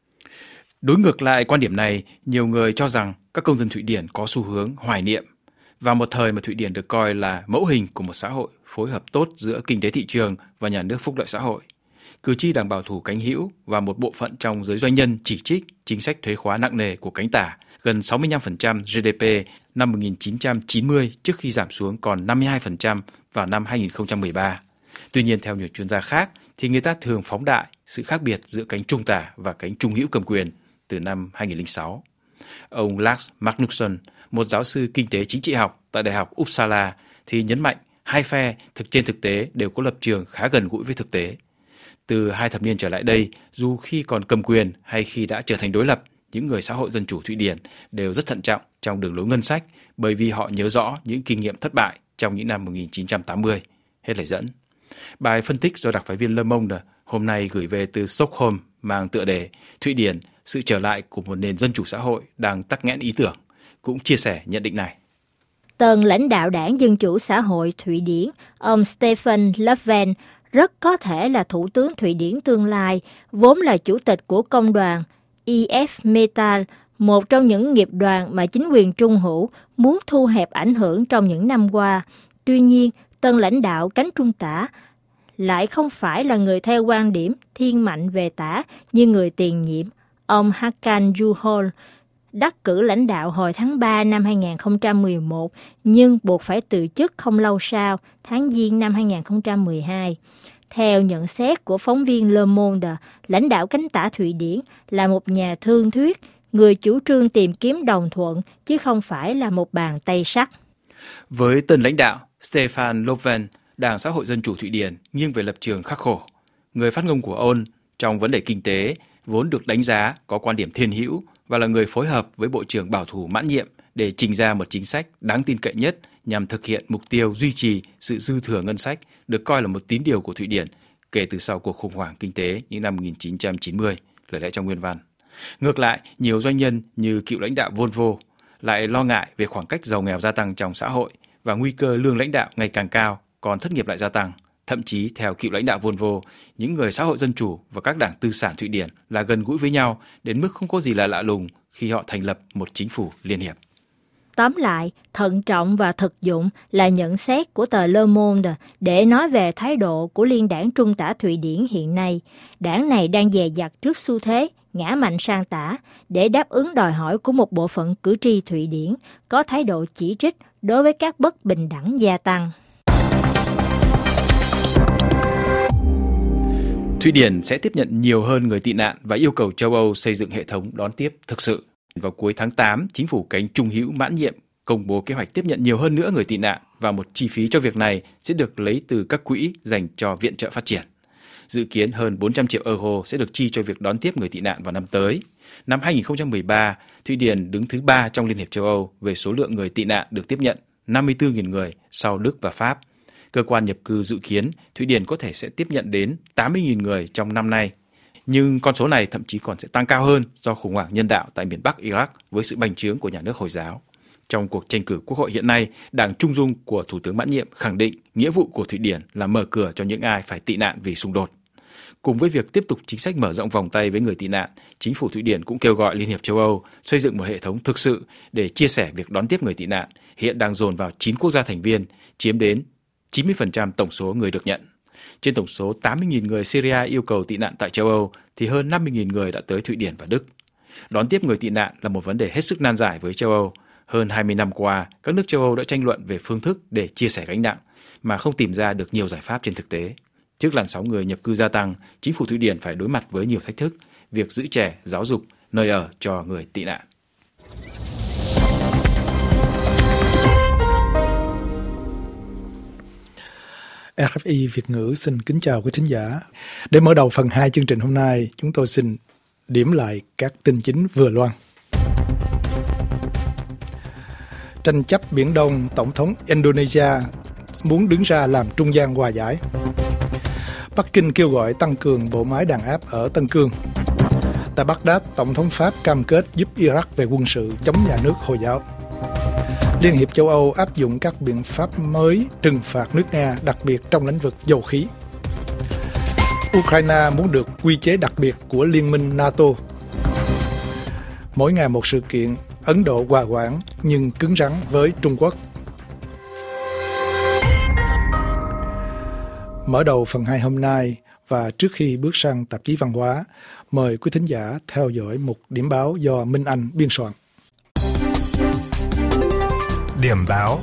Đối ngược lại quan điểm này, nhiều người cho rằng các công dân Thụy Điển có xu hướng hoài niệm. Vào một thời mà Thụy Điển được coi là mẫu hình của một xã hội phối hợp tốt giữa kinh tế thị trường và nhà nước phúc lợi xã hội, cử tri đảng bảo thủ cánh hữu và một bộ phận trong giới doanh nhân chỉ trích chính sách thuế khóa nặng nề của cánh tả gần sáu mươi lăm phần trăm giê đê pê năm một nghìn chín trăm chín mươi trước khi giảm xuống còn năm mươi hai phần trăm vào năm hai nghìn không trăm mười ba. Tuy nhiên, theo nhiều chuyên gia khác, thì người ta thường phóng đại sự khác biệt giữa cánh trung tả và cánh trung hữu cầm quyền từ năm hai nghìn không trăm lẻ sáu. Ông Lars Magnusson, một giáo sư kinh tế chính trị học tại Đại học Uppsala, thì nhấn mạnh hai phe thực trên thực tế đều có lập trường khá gần gũi với thực tế. Từ hai thập niên trở lại đây, dù khi còn cầm quyền hay khi đã trở thành đối lập, những người xã hội dân chủ Thụy Điển đều rất thận trọng trong đường lối ngân sách bởi vì họ nhớ rõ những kinh nghiệm thất bại trong những năm một nghìn chín trăm tám mươi. Hết lời dẫn. Bài phân tích do đặc phái viên Le Monde hôm nay gửi về từ Stockholm mang tựa đề Thụy Điển, sự trở lại của một nền dân chủ xã hội đang tắc nghẽn ý tưởng, cũng chia sẻ nhận định này. Tần lãnh đạo Đảng Dân Chủ Xã hội Thụy Điển, ông Stefan Löfven, rất có thể là thủ tướng Thụy Điển tương lai, vốn là chủ tịch của công đoàn i ép Metall, một trong những nghiệp đoàn mà chính quyền trung hữu muốn thu hẹp ảnh hưởng trong những năm qua. Tuy nhiên, tân lãnh đạo cánh trung tả lại không phải là người theo quan điểm thiên mạnh về tả như người tiền nhiệm, ông Hakan Juhol, đắc cử lãnh đạo hồi tháng ba năm hai nghìn không trăm mười một, nhưng buộc phải từ chức không lâu sau, tháng Giêng năm hai nghìn không trăm mười hai. Theo nhận xét của phóng viên Le Monde, lãnh đạo cánh tả Thụy Điển là một nhà thương thuyết, người chủ trương tìm kiếm đồng thuận, chứ không phải là một bàn tay sắt. Với tân lãnh đạo Stefan Löfven, Đảng Xã hội Dân chủ Thụy Điển nghiêng về lập trường khắc khổ. Người phát ngôn của ông trong vấn đề kinh tế vốn được đánh giá có quan điểm thiên hữu và là người phối hợp với Bộ trưởng Bảo thủ mãn nhiệm để trình ra một chính sách đáng tin cậy nhất nhằm thực hiện mục tiêu duy trì sự dư thừa ngân sách, được coi là một tín điều của Thụy Điển kể từ sau cuộc khủng hoảng kinh tế những năm một nghìn chín trăm chín mươi, lời lẽ trong nguyên văn. Ngược lại, nhiều doanh nhân như cựu lãnh đạo Volvo lại lo ngại về khoảng cách giàu nghèo gia tăng trong xã hội và nguy cơ lương lãnh đạo ngày càng cao, còn thất nghiệp lại gia tăng. Thậm chí, theo cựu lãnh đạo Volvo, những người xã hội dân chủ và các đảng tư sản Thụy Điển là gần gũi với nhau đến mức không có gì là lạ lùng khi họ thành lập một chính phủ liên hiệp. Tóm lại, thận trọng và thực dụng là nhận xét của tờ Le Monde để nói về thái độ của liên đảng trung tả Thụy Điển hiện nay. Đảng này đang dè dặt trước xu thế ngã mạnh sang tả để đáp ứng đòi hỏi của một bộ phận cử tri Thụy Điển có thái độ chỉ trích đối với các bất bình đẳng gia tăng. Thụy Điển sẽ tiếp nhận nhiều hơn người tị nạn và yêu cầu châu Âu xây dựng hệ thống đón tiếp thực sự. Vào cuối tháng tám, chính phủ cánh trung hữu mãn nhiệm công bố kế hoạch tiếp nhận nhiều hơn nữa người tị nạn và một chi phí cho việc này sẽ được lấy từ các quỹ dành cho viện trợ phát triển. Dự kiến hơn bốn trăm triệu euro sẽ được chi cho việc đón tiếp người tị nạn vào năm tới. Năm hai nghìn không trăm mười ba, Thụy Điển đứng thứ ba trong Liên hiệp châu Âu về số lượng người tị nạn được tiếp nhận, năm mươi tư nghìn người sau Đức và Pháp. Cơ quan nhập cư dự kiến Thụy Điển có thể sẽ tiếp nhận đến tám mươi nghìn người trong năm nay. Nhưng con số này thậm chí còn sẽ tăng cao hơn do khủng hoảng nhân đạo tại miền Bắc Iraq với sự bành trướng của nhà nước Hồi giáo. Trong cuộc tranh cử quốc hội hiện nay, Đảng Trung Dung của Thủ tướng mãn nhiệm khẳng định nghĩa vụ của Thụy Điển là mở cửa cho những ai phải tị nạn vì xung đột. Cùng với việc tiếp tục chính sách mở rộng vòng tay với người tị nạn, chính phủ Thụy Điển cũng kêu gọi Liên hiệp châu Âu xây dựng một hệ thống thực sự để chia sẻ việc đón tiếp người tị nạn, hiện đang dồn vào chín quốc gia thành viên, chiếm đến chín mươi phần trăm tổng số người được nhận. Trên tổng số tám mươi nghìn người Syria yêu cầu tị nạn tại châu Âu, thì hơn năm mươi nghìn người đã tới Thụy Điển và Đức. Đón tiếp người tị nạn là một vấn đề hết sức nan giải với châu Âu. Hơn hai mươi năm qua, các nước châu Âu đã tranh luận về phương thức để chia sẻ gánh nặng, mà không tìm ra được nhiều giải pháp trên thực tế. Trước làn sóng người nhập cư gia tăng, chính phủ Thụy Điển phải đối mặt với nhiều thách thức, việc giữ trẻ, giáo dục, nơi ở cho người tị nạn. rờ ép i Việt ngữ xin kính chào quý thính giả. Để mở đầu phần hai chương trình hôm nay, chúng tôi xin điểm lại các tin chính vừa loan. Tranh chấp Biển Đông, Tổng thống Indonesia muốn đứng ra làm trung gian hòa giải. Bắc Kinh kêu gọi tăng cường bộ máy đàn áp ở Tân Cương. Tại Baghdad, Tổng thống Pháp cam kết giúp Iraq về quân sự chống nhà nước Hồi giáo. Liên hiệp châu Âu áp dụng các biện pháp mới trừng phạt nước Nga, đặc biệt trong lĩnh vực dầu khí. Ukraine muốn được quy chế đặc biệt của Liên minh NATO. Mỗi ngày một sự kiện, Ấn Độ hòa quản nhưng cứng rắn với Trung Quốc. Mở đầu phần hai hôm nay và trước khi bước sang tạp chí văn hóa, mời quý thính giả theo dõi một điểm báo do Minh Anh biên soạn. Điểm báo.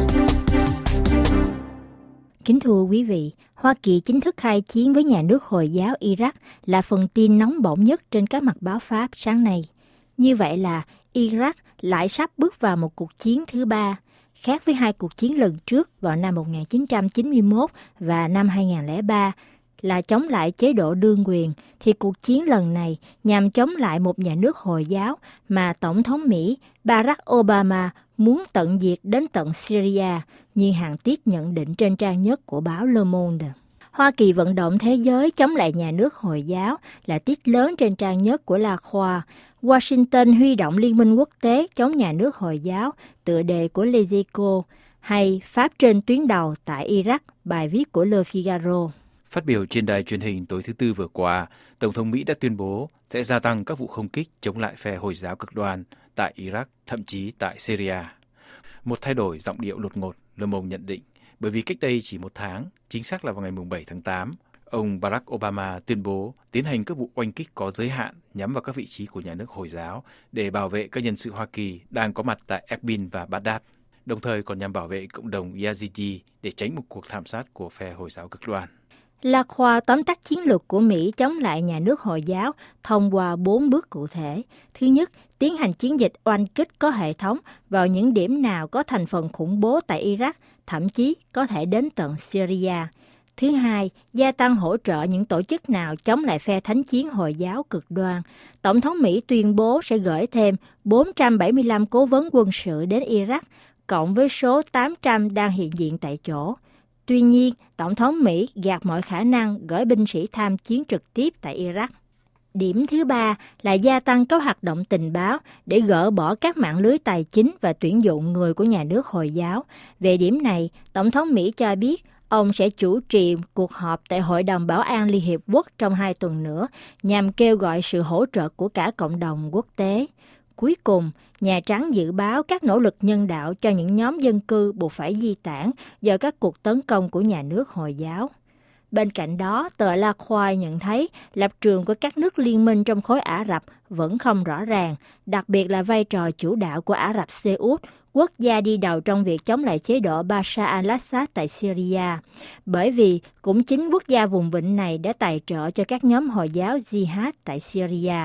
Kính thưa quý vị, Hoa Kỳ chính thức khai chiến với nhà nước Hồi giáo Iraq là phần tin nóng bỏng nhất trên các mặt báo Pháp sáng nay. Như vậy là Iraq lại sắp bước vào một cuộc chiến thứ ba, khác với hai cuộc chiến lần trước vào năm một nghìn chín trăm chín mươi mốt và năm hai nghìn không trăm lẻ ba là chống lại chế độ đương quyền, thì cuộc chiến lần này nhằm chống lại một nhà nước Hồi giáo mà Tổng thống Mỹ Barack Obama muốn tận diệt đến tận Syria, như hàng tiết nhận định trên trang nhất của báo Le Monde. Hoa Kỳ vận động thế giới chống lại nhà nước Hồi giáo là tiết lớn trên trang nhất của La Croix. Washington huy động Liên minh quốc tế chống nhà nước Hồi giáo, tựa đề của Lezico, hay Pháp trên tuyến đầu tại Iraq, bài viết của Le Figaro. Phát biểu trên đài truyền hình tối thứ Tư vừa qua, Tổng thống Mỹ đã tuyên bố sẽ gia tăng các vụ không kích chống lại phe Hồi giáo cực đoan tại Iraq, thậm chí tại Syria. Một thay đổi giọng điệu đột ngột, Le Monde nhận định, bởi vì cách đây chỉ một tháng, chính xác là vào ngày bảy tháng tám, ông Barack Obama tuyên bố tiến hành các vụ oanh kích có giới hạn nhắm vào các vị trí của nhà nước Hồi giáo để bảo vệ các nhân sự Hoa Kỳ đang có mặt tại Erbil và Baghdad, đồng thời còn nhằm bảo vệ cộng đồng Yazidi để tránh một cuộc thảm sát của phe Hồi giáo cực đoan. La Croix tóm tắt chiến lược của Mỹ chống lại nhà nước Hồi giáo thông qua bốn bước cụ thể. Thứ nhất, tiến hành chiến dịch oanh kích có hệ thống vào những điểm nào có thành phần khủng bố tại Iraq, thậm chí có thể đến tận Syria. Thứ hai, gia tăng hỗ trợ những tổ chức nào chống lại phe thánh chiến Hồi giáo cực đoan. Tổng thống Mỹ tuyên bố sẽ gửi thêm bốn trăm bảy mươi lăm cố vấn quân sự đến Iraq, cộng với số tám trăm đang hiện diện tại chỗ. Tuy nhiên, Tổng thống Mỹ gạt mọi khả năng gửi binh sĩ tham chiến trực tiếp tại Iraq. Điểm thứ ba là gia tăng các hoạt động tình báo để gỡ bỏ các mạng lưới tài chính và tuyển dụng người của nhà nước Hồi giáo. Về điểm này, Tổng thống Mỹ cho biết ông sẽ chủ trì cuộc họp tại Hội đồng Bảo an Liên Hiệp Quốc trong hai tuần nữa nhằm kêu gọi sự hỗ trợ của cả cộng đồng quốc tế. Cuối cùng, Nhà Trắng dự báo các nỗ lực nhân đạo cho những nhóm dân cư buộc phải di tản do các cuộc tấn công của nhà nước Hồi giáo. Bên cạnh đó, tờ La Croix nhận thấy lập trường của các nước liên minh trong khối Ả Rập vẫn không rõ ràng, đặc biệt là vai trò chủ đạo của Ả Rập Xê Út, quốc gia đi đầu trong việc chống lại chế độ Bashar al-Assad tại Syria, bởi vì cũng chính quốc gia vùng vịnh này đã tài trợ cho các nhóm Hồi giáo Jihad tại Syria.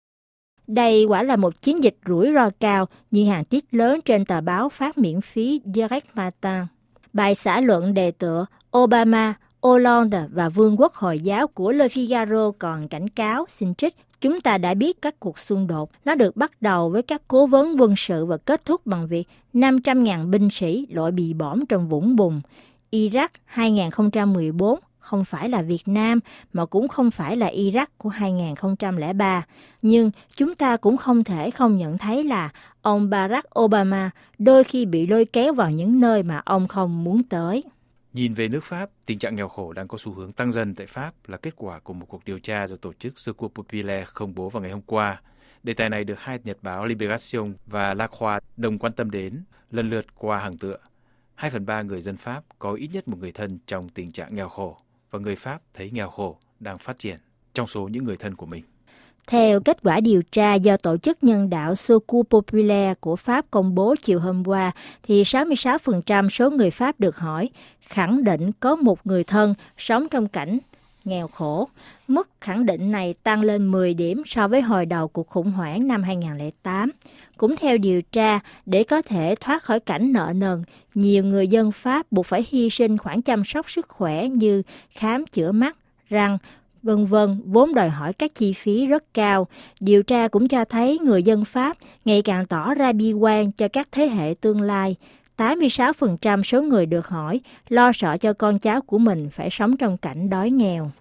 Đây quả là một chiến dịch rủi ro cao, như hàng tiết lớn trên tờ báo phát miễn phí Direct Matin. Bài xã luận đề tựa Obama, Hollande và Vương quốc Hồi giáo của Le Figaro còn cảnh cáo, xin trích, chúng ta đã biết các cuộc xung đột, nó được bắt đầu với các cố vấn quân sự và kết thúc bằng việc năm trăm nghìn binh sĩ lội bị bõm trong vũng bùn. Iraq hai nghìn không trăm mười bốn không phải là Việt Nam, mà cũng không phải là Iraq của hai nghìn không trăm lẻ ba. Nhưng chúng ta cũng không thể không nhận thấy là ông Barack Obama đôi khi bị lôi kéo vào những nơi mà ông không muốn tới. Nhìn về nước Pháp, tình trạng nghèo khổ đang có xu hướng tăng dần tại Pháp là kết quả của một cuộc điều tra do tổ chức Secours Populaire công bố vào ngày hôm qua. Đề tài này được hai nhật báo Libération và La Croix đồng quan tâm đến, lần lượt qua hàng tựa. Hai phần ba người dân Pháp có ít nhất một người thân trong tình trạng nghèo khổ, và người Pháp thấy nghèo khổ đang phát triển trong số những người thân của mình. Theo kết quả điều tra do Tổ chức Nhân đạo Secours Populaire của Pháp công bố chiều hôm qua, thì sáu mươi sáu phần trăm số người Pháp được hỏi khẳng định có một người thân sống trong cảnh nghèo khổ. Mức khẳng định này tăng lên mười điểm so với hồi đầu cuộc khủng hoảng năm hai nghìn không trăm lẻ tám. Cũng theo điều tra, để có thể thoát khỏi cảnh nợ nần, nhiều người dân Pháp buộc phải hy sinh khoản chăm sóc sức khỏe như khám chữa mắt, răng, vân vân, vốn đòi hỏi các chi phí rất cao. Điều tra cũng cho thấy người dân Pháp ngày càng tỏ ra bi quan cho các thế hệ tương lai. tám mươi sáu phần trăm số người được hỏi lo sợ cho con cháu của mình phải sống trong cảnh đói nghèo.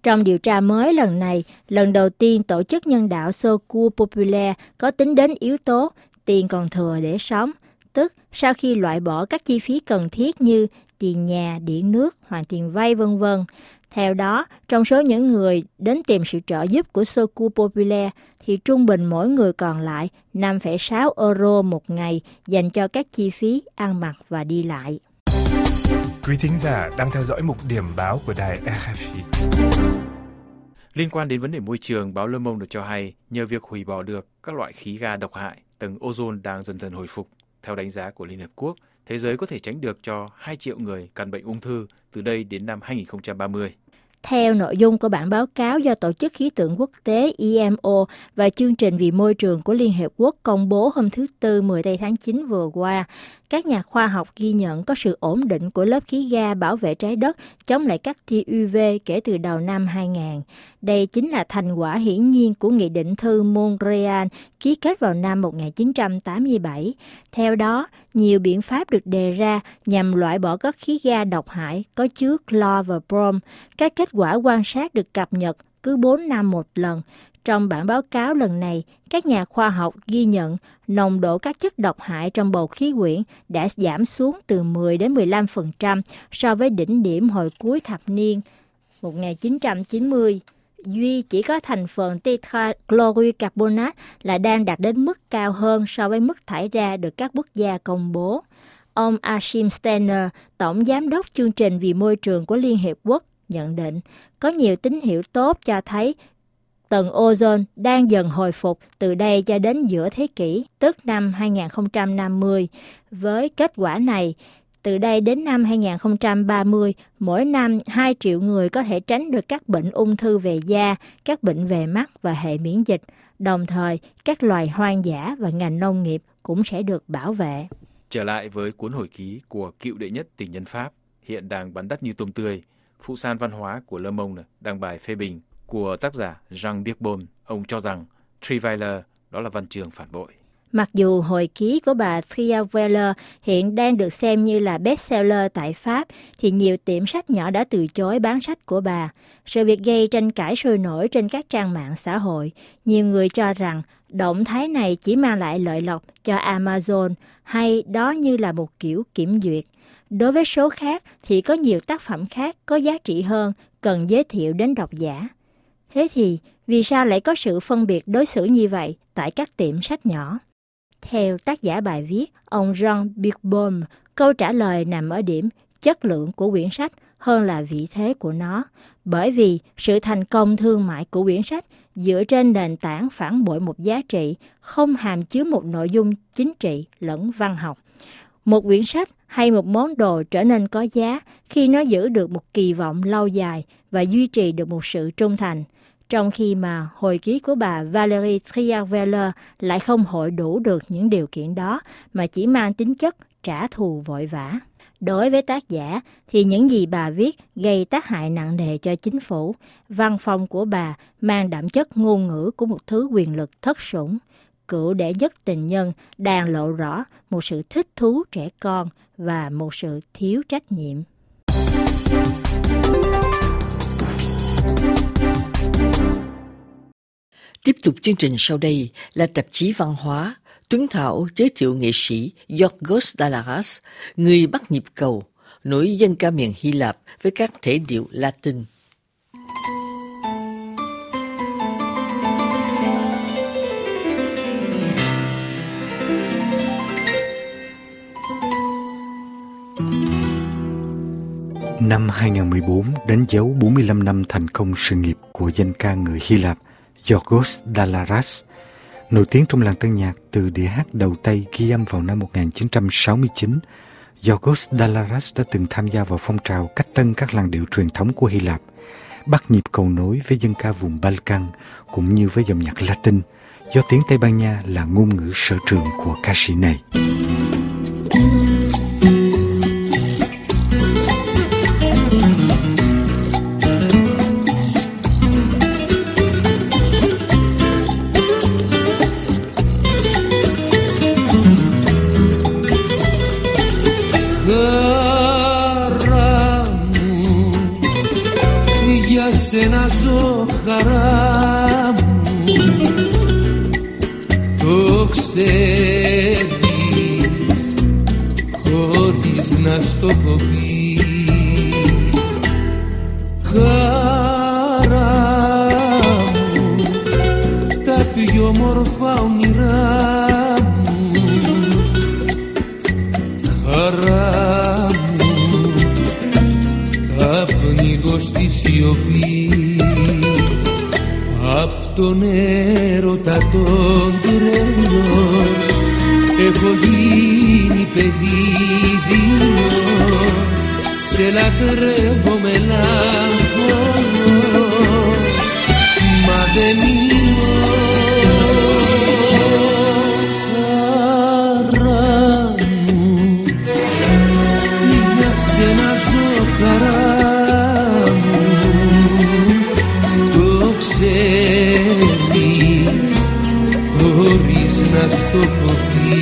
Trong điều tra mới lần này, lần đầu tiên tổ chức nhân đạo Secours Populaire có tính đến yếu tố tiền còn thừa để sống, tức sau khi loại bỏ các chi phí cần thiết như tiền nhà, điện nước hoặc tiền vay vân vân. Theo đó, trong số những người đến tìm sự trợ giúp của Secours Populaire thì trung bình mỗi người còn lại năm phẩy sáu euro một ngày dành cho các chi phí ăn mặc và đi lại. Quý thính giả đang theo dõi mục điểm báo của đài rờ ép i. Liên quan đến vấn đề môi trường, báo Le Monde cho hay nhờ việc hủy bỏ được các loại khí ga độc hại, tầng ozone đang dần dần hồi phục. Theo đánh giá của Liên Hợp Quốc, thế giới có thể tránh được cho hai triệu người căn bệnh ung thư từ đây đến năm hai không ba mươi. Theo nội dung của bản báo cáo do Tổ chức Khí tượng Quốc tế I M O và Chương trình vì Môi trường của Liên Hiệp Quốc công bố hôm thứ Tư mười tây tháng chín vừa qua, các nhà khoa học ghi nhận có sự ổn định của lớp khí ga bảo vệ trái đất chống lại các tia u vê kể từ đầu năm hai nghìn. Đây chính là thành quả hiển nhiên của Nghị định thư Montreal ký kết vào năm một nghìn chín trăm tám mươi bảy. Theo đó, nhiều biện pháp được đề ra nhằm loại bỏ các khí ga độc hại có chứa clo và brom. Các kết quả quan sát được cập nhật cứ bốn năm một lần. Trong bản báo cáo lần này, các nhà khoa học ghi nhận nồng độ các chất độc hại trong bầu khí quyển đã giảm xuống từ mười đến mười lăm phần trăm so với đỉnh điểm hồi cuối thập niên một nghìn chín trăm chín mươi. Duy chỉ có thành phần tetrachlorocarbonate là đang đạt đến mức cao hơn so với mức thải ra được các quốc gia công bố. Ông Achim Steiner, Tổng Giám đốc Chương trình vì Môi trường của Liên Hiệp Quốc, nhận định có nhiều tín hiệu tốt cho thấy tầng ozone đang dần hồi phục từ đây cho đến giữa thế kỷ, tức năm hai không năm mươi. Với kết quả này, từ đây đến năm hai không ba mươi, mỗi năm hai triệu người có thể tránh được các bệnh ung thư về da, các bệnh về mắt và hệ miễn dịch. Đồng thời, các loài hoang dã và ngành nông nghiệp cũng sẽ được bảo vệ. Trở lại với cuốn hồi ký của cựu đệ nhất tình nhân Pháp, hiện đang bán đắt như tôm tươi, phụ san văn hóa của Le Monde đăng bài phê bình của tác giả Jean Birbon. Ông cho rằng Trierweiler đó là văn chương phản bội. Mặc dù hồi ký của bà Trierweiler hiện đang được xem như là bestseller tại Pháp, thì nhiều tiệm sách nhỏ đã từ chối bán sách của bà. Sự việc gây tranh cãi sôi nổi trên các trang mạng xã hội. Nhiều người cho rằng động thái này chỉ mang lại lợi lộc cho Amazon, hay đó như là một kiểu kiểm duyệt. Đối với số khác thì có nhiều tác phẩm khác có giá trị hơn cần giới thiệu đến độc giả. Thế thì vì sao lại có sự phân biệt đối xử như vậy tại các tiệm sách nhỏ? Theo tác giả bài viết, ông Jean Birbon, câu trả lời nằm ở điểm chất lượng của quyển sách hơn là vị thế của nó, bởi vì sự thành công thương mại của quyển sách dựa trên nền tảng phản bội một giá trị, không hàm chứa một nội dung chính trị lẫn văn học. Một quyển sách hay một món đồ trở nên có giá khi nó giữ được một kỳ vọng lâu dài và duy trì được một sự trung thành, trong khi mà hồi ký của bà Valérie Trierweiler lại không hội đủ được những điều kiện đó mà chỉ mang tính chất trả thù vội vã. Đối với tác giả thì những gì bà viết gây tác hại nặng nề cho chính phủ. Văn phong của bà mang đậm chất ngôn ngữ của một thứ quyền lực thất sủng. Cựu đệ nhất tình nhân đang lộ rõ một sự thích thú trẻ con và một sự thiếu trách nhiệm. Tiếp tục chương trình sau đây là tạp chí văn hóa. Tuấn Thảo giới thiệu nghệ sĩ Yorgos Dalaras, người bắt nhịp cầu, nổi dân ca miền Hy Lạp với các thể điệu Latin. Năm hai không một bốn đánh dấu bốn mươi lăm năm thành công sự nghiệp của danh ca người Hy Lạp Yorgos Dalaras, nổi tiếng trong làng tân nhạc từ đĩa hát đầu tay ghi âm vào năm một nghìn chín trăm sáu mươi chín. Yorgos Dalaras đã từng tham gia vào phong trào cách tân các làn điệu truyền thống của Hy Lạp, bắt nhịp cầu nối với dân ca vùng Balkan cũng như với dòng nhạc Latin, do tiếng Tây Ban Nha là ngôn ngữ sở trường của ca sĩ này. Se σένα ζω χαρά μου, το ξέρεις χωρίς να στο πω πει. Χαρά μου, τα πιο μορφά όνειρά μου, χαρά μου, θα πνίγω στη σιωπή. Απ' τον έρωτα τον τρελό έχω γίνει παιδί δεινό, σε λατρεύω μελαγχολώ, μα δεν μείνω. Χαρά μου, για σένα ζω χαρά μου, το ξέρεις χωρίς να στο πω πει.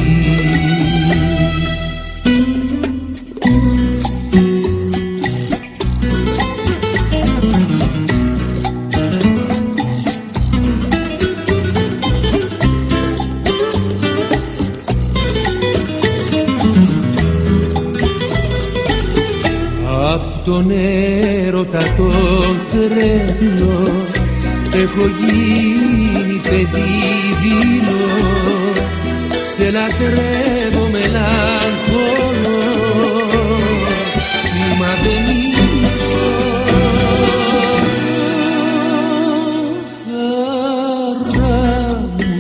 Τον έρωτα τον τρελό έχω γίνει παιδί δεινό, σε λατρεύω μελαγχολώ, μα δεν μείνω. Χαρά μου,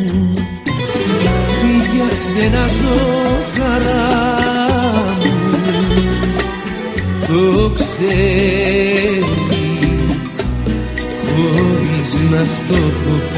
για σένα ζω χαρά μου, το ξέρεις χωρίς να στο πω πει.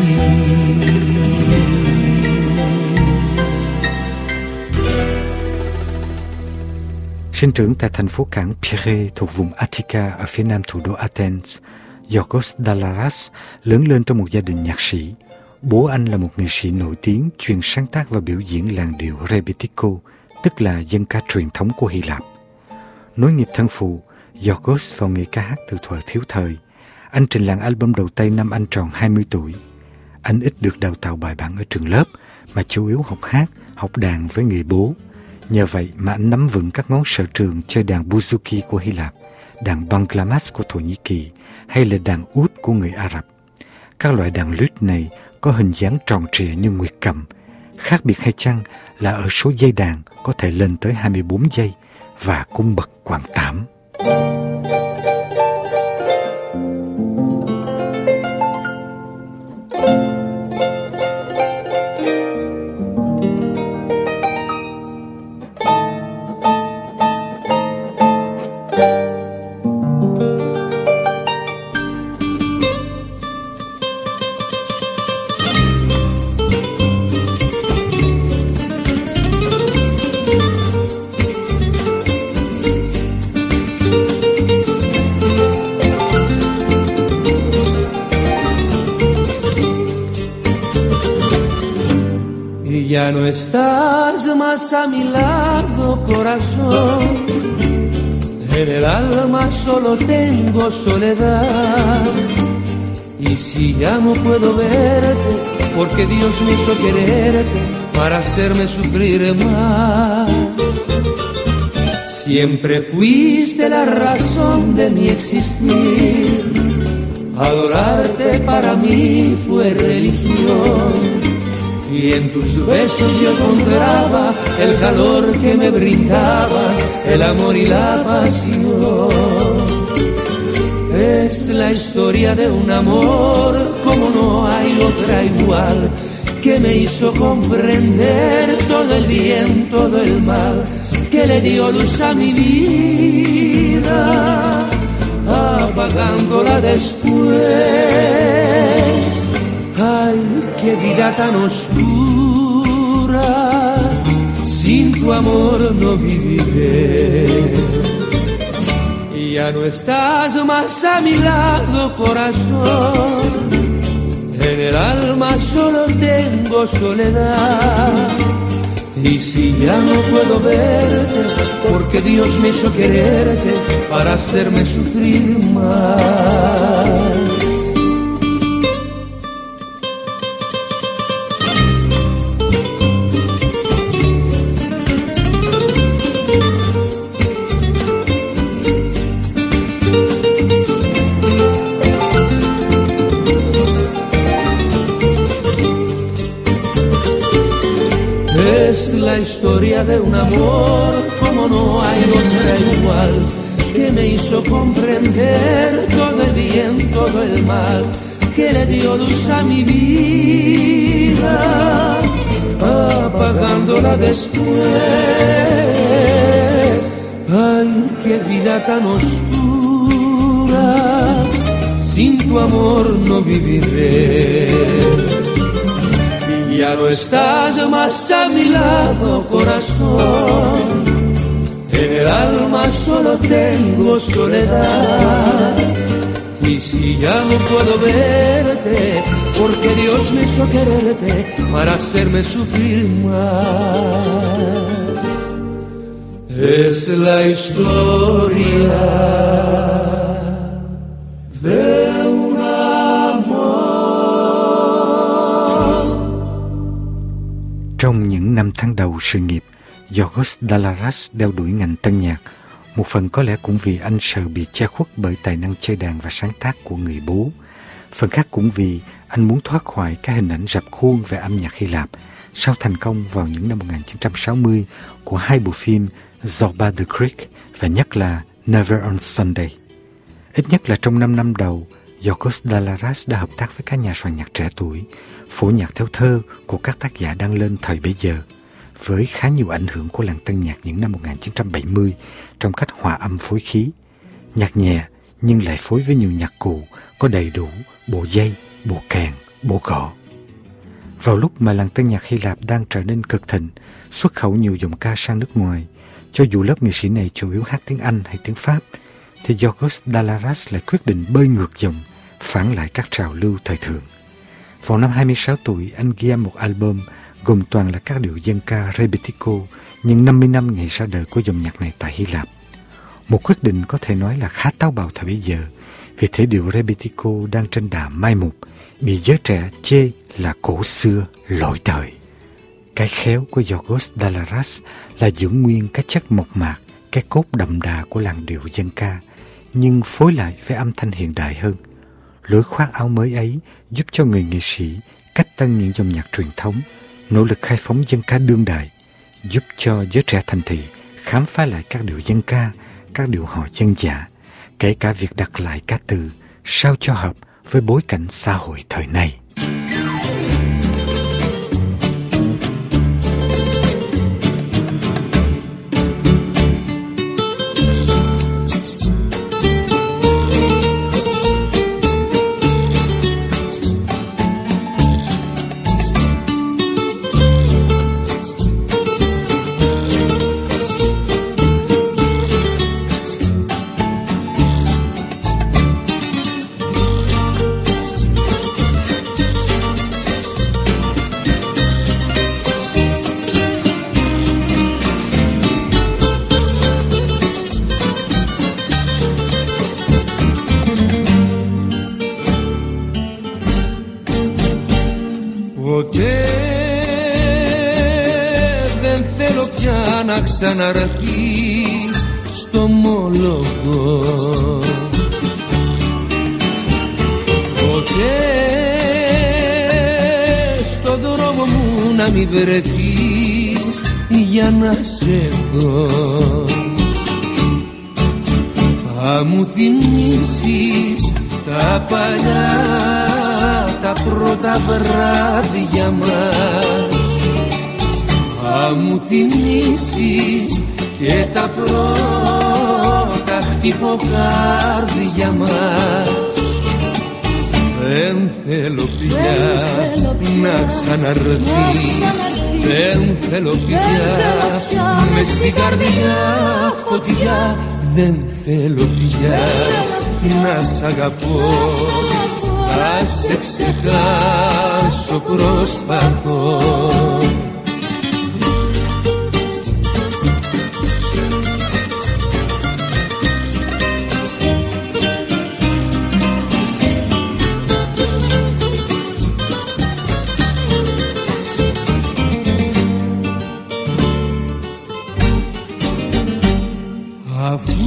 Sinh trưởng tại thành phố cảng Pyrrhe thuộc vùng Attica ở phía nam thủ đô Athens, Yorgos Dallaras lớn lên trong một gia đình nhạc sĩ. Bố anh là một nghệ sĩ nổi tiếng chuyên sáng tác và biểu diễn làn điệu rebetiko, tức là dân ca truyền thống của Hy Lạp. Nối nghiệp thân phụ, Yorgos vào nghề ca hát từ thuở thiếu thời. Anh trình làng album đầu tay năm anh tròn hai mươi tuổi. Anh ít được đào tạo bài bản ở trường lớp, mà chủ yếu học hát, học đàn với người bố. Nhờ vậy mà anh nắm vững các ngón sở trường chơi đàn bouzouki của Hy Lạp, đàn banglamas của Thổ Nhĩ Kỳ hay là đàn út của người Ả Rập. Các loại đàn lute này có hình dáng tròn trịa như nguyệt cầm. Khác biệt hay chăng là ở số dây đàn có thể lên tới hai mươi bốn dây và cung bậc quảng tám. Ya no estás más a mi lado, corazón. En el alma solo tengo soledad. Y si ya no puedo verte, porque Dios me hizo quererte para hacerme sufrir más. Siempre fuiste la razón de mi existir. Adorarte para mí fue religión. Y en tus besos yo encontraba el calor que me brindaba, el amor y la pasión. Es la historia de un amor como no hay otra igual, que me hizo comprender todo el bien, todo el mal, que le dio luz a mi vida, apagándola después. Ay, qué vida tan oscura, sin tu amor no viviré. Ya no estás más a mi lado, corazón. En el alma solo tengo soledad. Y si ya no puedo verte, porque Dios me hizo quererte para hacerme sufrir más. Es la historia de un amor como no hay otra igual, que me hizo comprender todo el bien, todo el mal, que le dio luz a mi vida, apagándola después. Ay, qué vida tan oscura, sin tu amor no viviré. Ya no estás más a mi lado, corazón. En el alma solo tengo soledad. Y si ya no puedo verte, porque Dios me hizo quererte para hacerme sufrir más. Es la historia de un Trong những năm tháng đầu sự nghiệp, Yorgos Dalaras đeo đuổi ngành tân nhạc. Một phần có lẽ cũng vì anh sợ bị che khuất bởi tài năng chơi đàn và sáng tác của người bố. Phần khác cũng vì anh muốn thoát khỏi cái hình ảnh rập khuôn về âm nhạc Hy Lạp sau thành công vào những năm một nghìn chín trăm sáu mươi của hai bộ phim Zorba the Greek và nhất là Never on Sunday. Ít nhất là trong năm năm đầu, Yorgos Dalaras đã hợp tác với các nhà soạn nhạc trẻ tuổi, phổ nhạc theo thơ của các tác giả đang lên thời bấy giờ, với khá nhiều ảnh hưởng của làng tân nhạc những năm một nghìn chín trăm bảy mươi trong cách hòa âm phối khí. Nhạc nhẹ nhưng lại phối với nhiều nhạc cụ, có đầy đủ bộ dây, bộ kèn, bộ gõ. Vào lúc mà làng tân nhạc Hy Lạp đang trở nên cực thịnh, xuất khẩu nhiều giọng ca sang nước ngoài, cho dù lớp nghệ sĩ này chủ yếu hát tiếng Anh hay tiếng Pháp, thì Yorgos Dalaras lại quyết định bơi ngược dòng, phản lại các trào lưu thời thượng. Vào năm hai mươi sáu tuổi, anh ghi một album gồm toàn là các điệu dân ca rebetiko nhân năm mươi năm ngày ra đời của dòng nhạc này tại Hy Lạp. Một quyết định có thể nói là khá táo bạo thời bấy giờ, vì thể điệu rebetiko đang trên đà mai một, bị giới trẻ chê là cổ xưa, lỗi thời. Cái khéo của Yorgos Dalaras là giữ nguyên cái chất mộc mạc, cái cốt đậm đà của làn điệu dân ca, nhưng phối lại với âm thanh hiện đại hơn. Lối khoác áo mới ấy giúp cho người nghệ sĩ cách tân những dòng nhạc truyền thống, nỗ lực khai phóng dân ca đương đại, giúp cho giới trẻ thành thị khám phá lại các điệu dân ca, các điệu hò dân dã, kể cả việc đặt lại ca từ sao cho hợp với bối cảnh xã hội thời nay. Ξαναρθείς στο μόλογο. Ποτέ στον δρόμο μου να μην βρεθείς για να σε δω. Θα μου θυμίσεις τα παλιά, τα πρώτα βράδια μας. Θα μου θυμίσεις και τα πρώτα χτυποκάρδια μας. Δεν θέλω πια να ξαναρθείς, δεν θέλω πια μες στην καρδιά φωτιά. Δεν θέλω πια να σ' αγαπώ, να σε ξεχάσω προσπαθώ. Αφού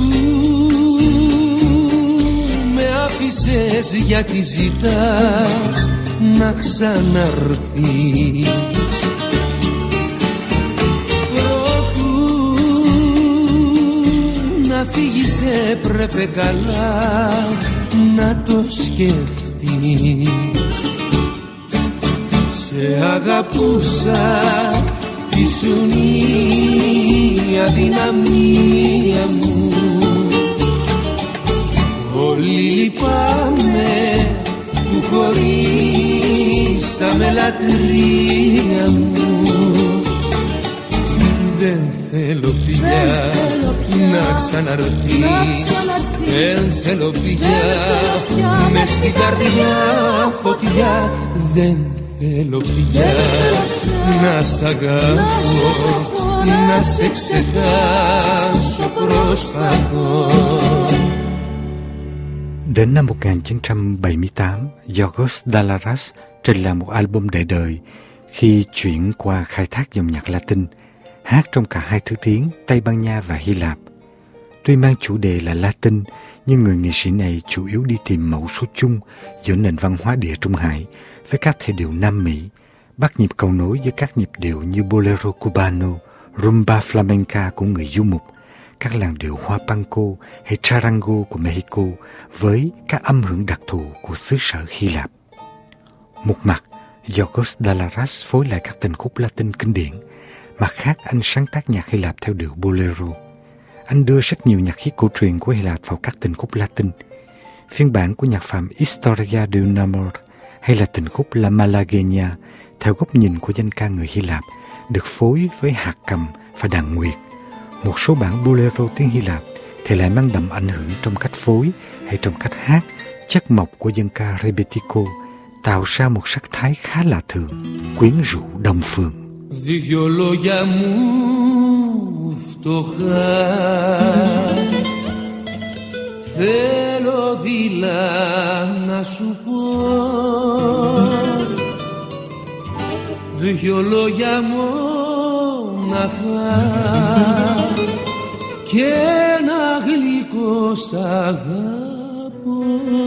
με άφησες γιατί ζητάς να ξαναρθείς, προτού να φύγεις έπρεπε καλά να το σκεφτείς. Σε αγαπούσα, ήσουν η αδυναμία μου. Όλοι λυπάμαι που χωρίσαμε, λατρεία μου. Δεν θέλω πια να ξαναρθείς, δεν θέλω πια μες στην καρδιά φωτιά. Δεν θέλω πια να σ' αγαπώ, να σε ξεχάσω, προσπαθώ. Đến năm một nghìn chín trăm bảy mươi tám, Yorgos Dalaras trình làm một album để đời khi chuyển qua khai thác dòng nhạc Latin, hát trong cả hai thứ tiếng Tây Ban Nha và Hy Lạp. Tuy mang chủ đề là Latin, nhưng người nghệ sĩ này chủ yếu đi tìm mẫu số chung giữa nền văn hóa Địa Trung Hải với các thể điệu Nam Mỹ, bắt nhịp cầu nối với các nhịp điệu như bolero cubano, rumba flamenca của người du mục, các làn điệu huapanco hay charango của Mexico với các âm hưởng đặc thù của xứ sở Hy Lạp. Một mặt, Yorgos Dalaras phối lại các tình khúc Latin kinh điển, mặt khác anh sáng tác nhạc Hy Lạp theo điệu bolero. Anh đưa rất nhiều nhạc khí cổ truyền của Hy Lạp vào các tình khúc Latin. Phiên bản của nhạc phẩm Historia de un Amor hay là tình khúc La Malagueña theo góc nhìn của danh ca người Hy Lạp được phối với hạt cầm và đàn nguyệt. Một số bản bolero tiếng Hy Lạp thì lại mang đậm ảnh hưởng trong cách phối hay trong cách hát, chất mộc của dân ca rebetiko, tạo ra một sắc thái khá lạ thường, quyến rũ đông phương. Δυο λόγια μου φτωχά θέλω δειλά να σου πω, δυο λόγια μοναχά και ένα γλυκό σ' αγαπώ.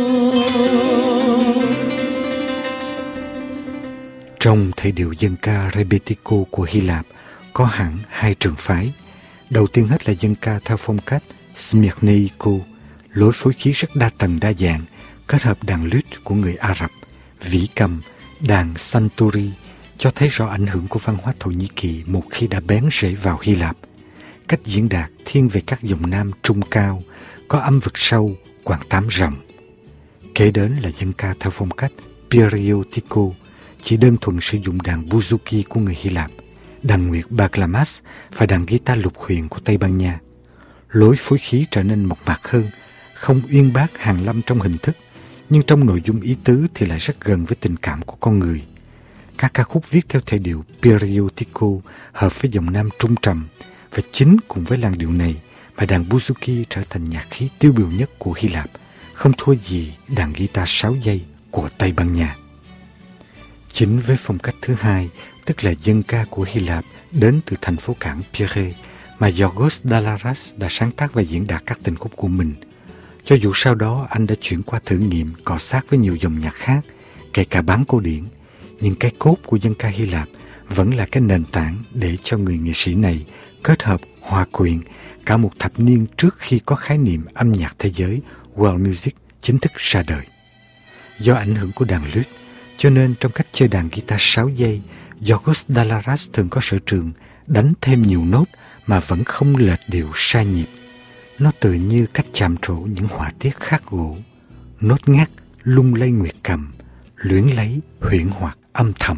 Trong thể điệu dân ca rebetiko của Hy Lạp có hẳn hai trường phái. Đầu tiên hết là dân ca theo phong cách Smyrneiko, lối phối khí rất đa tầng đa dạng, kết hợp đàn lute của người Ả Rập, vĩ cầm, đàn santuri, cho thấy rõ ảnh hưởng của văn hóa Thổ Nhĩ Kỳ một khi đã bén rễ vào Hy Lạp. Cách diễn đạt thiên về các dòng nam trung cao, có âm vực sâu, quảng tám rộng. Kế đến là dân ca theo phong cách Periotiko, chỉ đơn thuần sử dụng đàn bouzouki của người Hy Lạp, đàn nguyệt baklamas và đàn guitar lục huyền của Tây Ban Nha. Lối phối khí trở nên mộc mạc hơn, không uyên bác hàn lâm trong hình thức, nhưng trong nội dung ý tứ thì lại rất gần với tình cảm của con người. Các ca khúc viết theo thể điệu Periotiko hợp với dòng nam trung trầm, và chính cùng với làn điệu này mà đàn bouzouki trở thành nhạc khí tiêu biểu nhất của Hy Lạp, không thua gì đàn guitar sáu dây của Tây Ban Nha. Chính với phong cách thứ hai, tức là dân ca của Hy Lạp đến từ thành phố cảng Pire, mà Yorgos Dalaras đã sáng tác và diễn đạt các tình khúc của mình. Cho dù sau đó anh đã chuyển qua thử nghiệm cọ sát với nhiều dòng nhạc khác, kể cả bán cổ điển, nhưng cái cốt của dân ca Hy Lạp vẫn là cái nền tảng để cho người nghệ sĩ này kết hợp hòa quyện cả một thập niên trước khi có khái niệm âm nhạc thế giới World Music chính thức ra đời. Do ảnh hưởng của đàn lute, cho nên trong cách chơi đàn guitar sáu dây, Yorgos Dalaras thường có sở trường đánh thêm nhiều nốt mà vẫn không lệch điệu sai nhịp. Nó tự như cách chạm trổ những họa tiết khắc gỗ, nốt ngắt lung lay nguyệt cầm, luyến lấy huyễn hoặc âm thầm.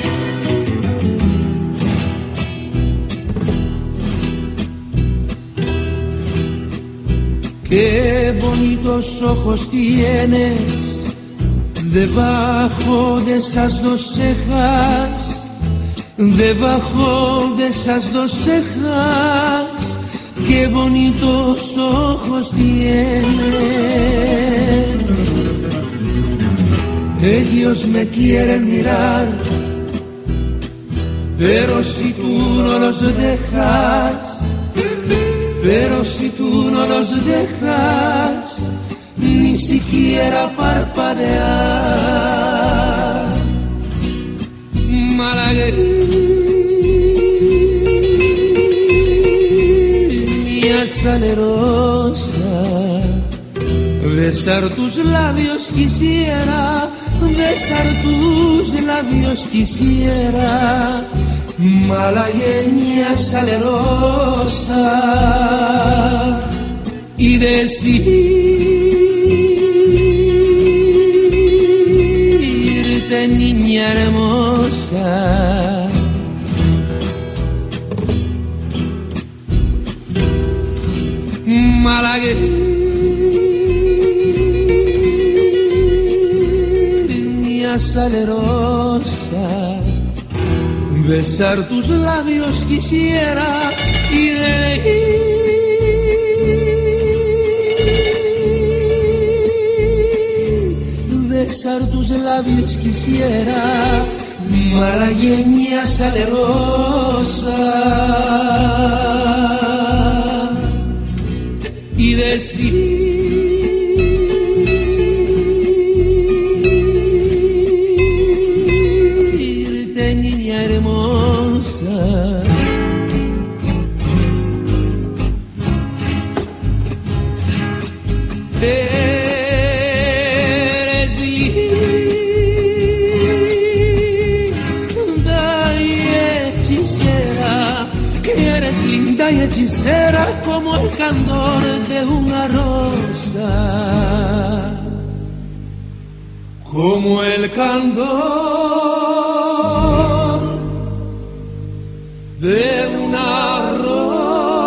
Qué bonitos ojos tienes debajo de esas dos cejas, debajo de esas dos cejas, qué bonitos ojos tienes. Ellos me quieren mirar, pero si tú no los dejas, Pero si tú no los dejas ni siquiera parpadear, malagueña salerosa, besar tus labios quisiera, besar tus labios quisiera, malagueña salerosa, y decirte, niña hermosa, malagueña salerosa, besar tus labios quisiera y de besar tus labios quisiera, malagueña salerosa, y decirte, niña hermosa, eres linda y hechicera, que eres linda y hechicera como el candor de una rosa, como el candor de una rosa.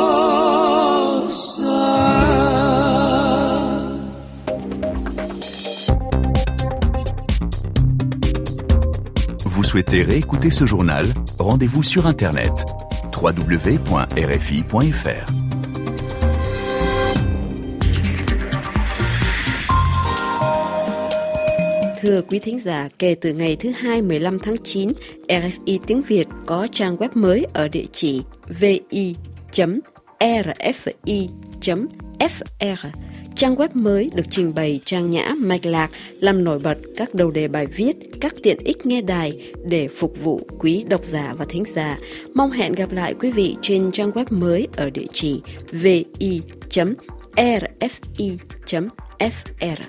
Vous souhaitez réécouter ce journal? Rendez-vous sur Internet w w w point r f i point f r. Thưa quý thính giả, kể từ ngày thứ Hai mười lăm tháng chín, rờ ép i tiếng Việt có trang web mới ở địa chỉ vi chấm r f i chấm f r. Trang web mới được trình bày trang nhã, mạch lạc, làm nổi bật các đầu đề bài viết, các tiện ích nghe đài để phục vụ quý độc giả và thính giả. Mong hẹn gặp lại quý vị trên trang web mới ở địa chỉ vi chấm r f i chấm f r.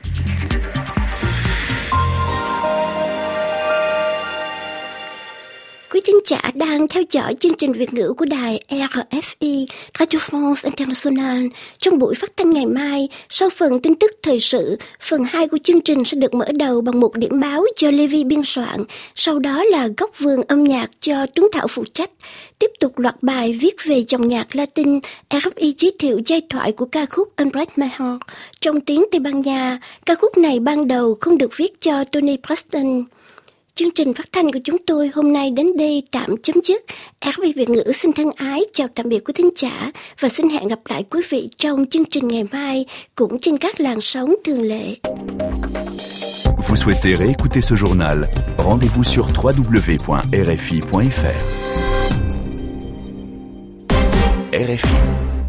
Quý thính giả đang theo dõi chương trình Việt ngữ của đài rờ ép i, Radio France International. Trong buổi phát thanh ngày mai, sau phần tin tức thời sự, phần hai của chương trình sẽ được mở đầu bằng một điểm báo do Levi biên soạn. Sau đó là góc vườn âm nhạc do Tuấn Thảo phụ trách. Tiếp tục loạt bài viết về dòng nhạc Latin, rờ ép i giới thiệu giai thoại của ca khúc Unbreak My Heart trong tiếng Tây Ban Nha. Ca khúc này ban đầu không được viết cho Tony Preston. Chương trình phát thanh của chúng tôi hôm nay đến đây tạm chấm dứt. rờ ép i Việt ngữ xin thân ái chào tạm biệt quý thính giả và xin hẹn gặp lại quý vị trong chương trình ngày mai cũng trên các làn sóng thường lệ. Vous souhaitez réécouter ce journal? Rendez-vous sur w w w point r f i point f r. R F I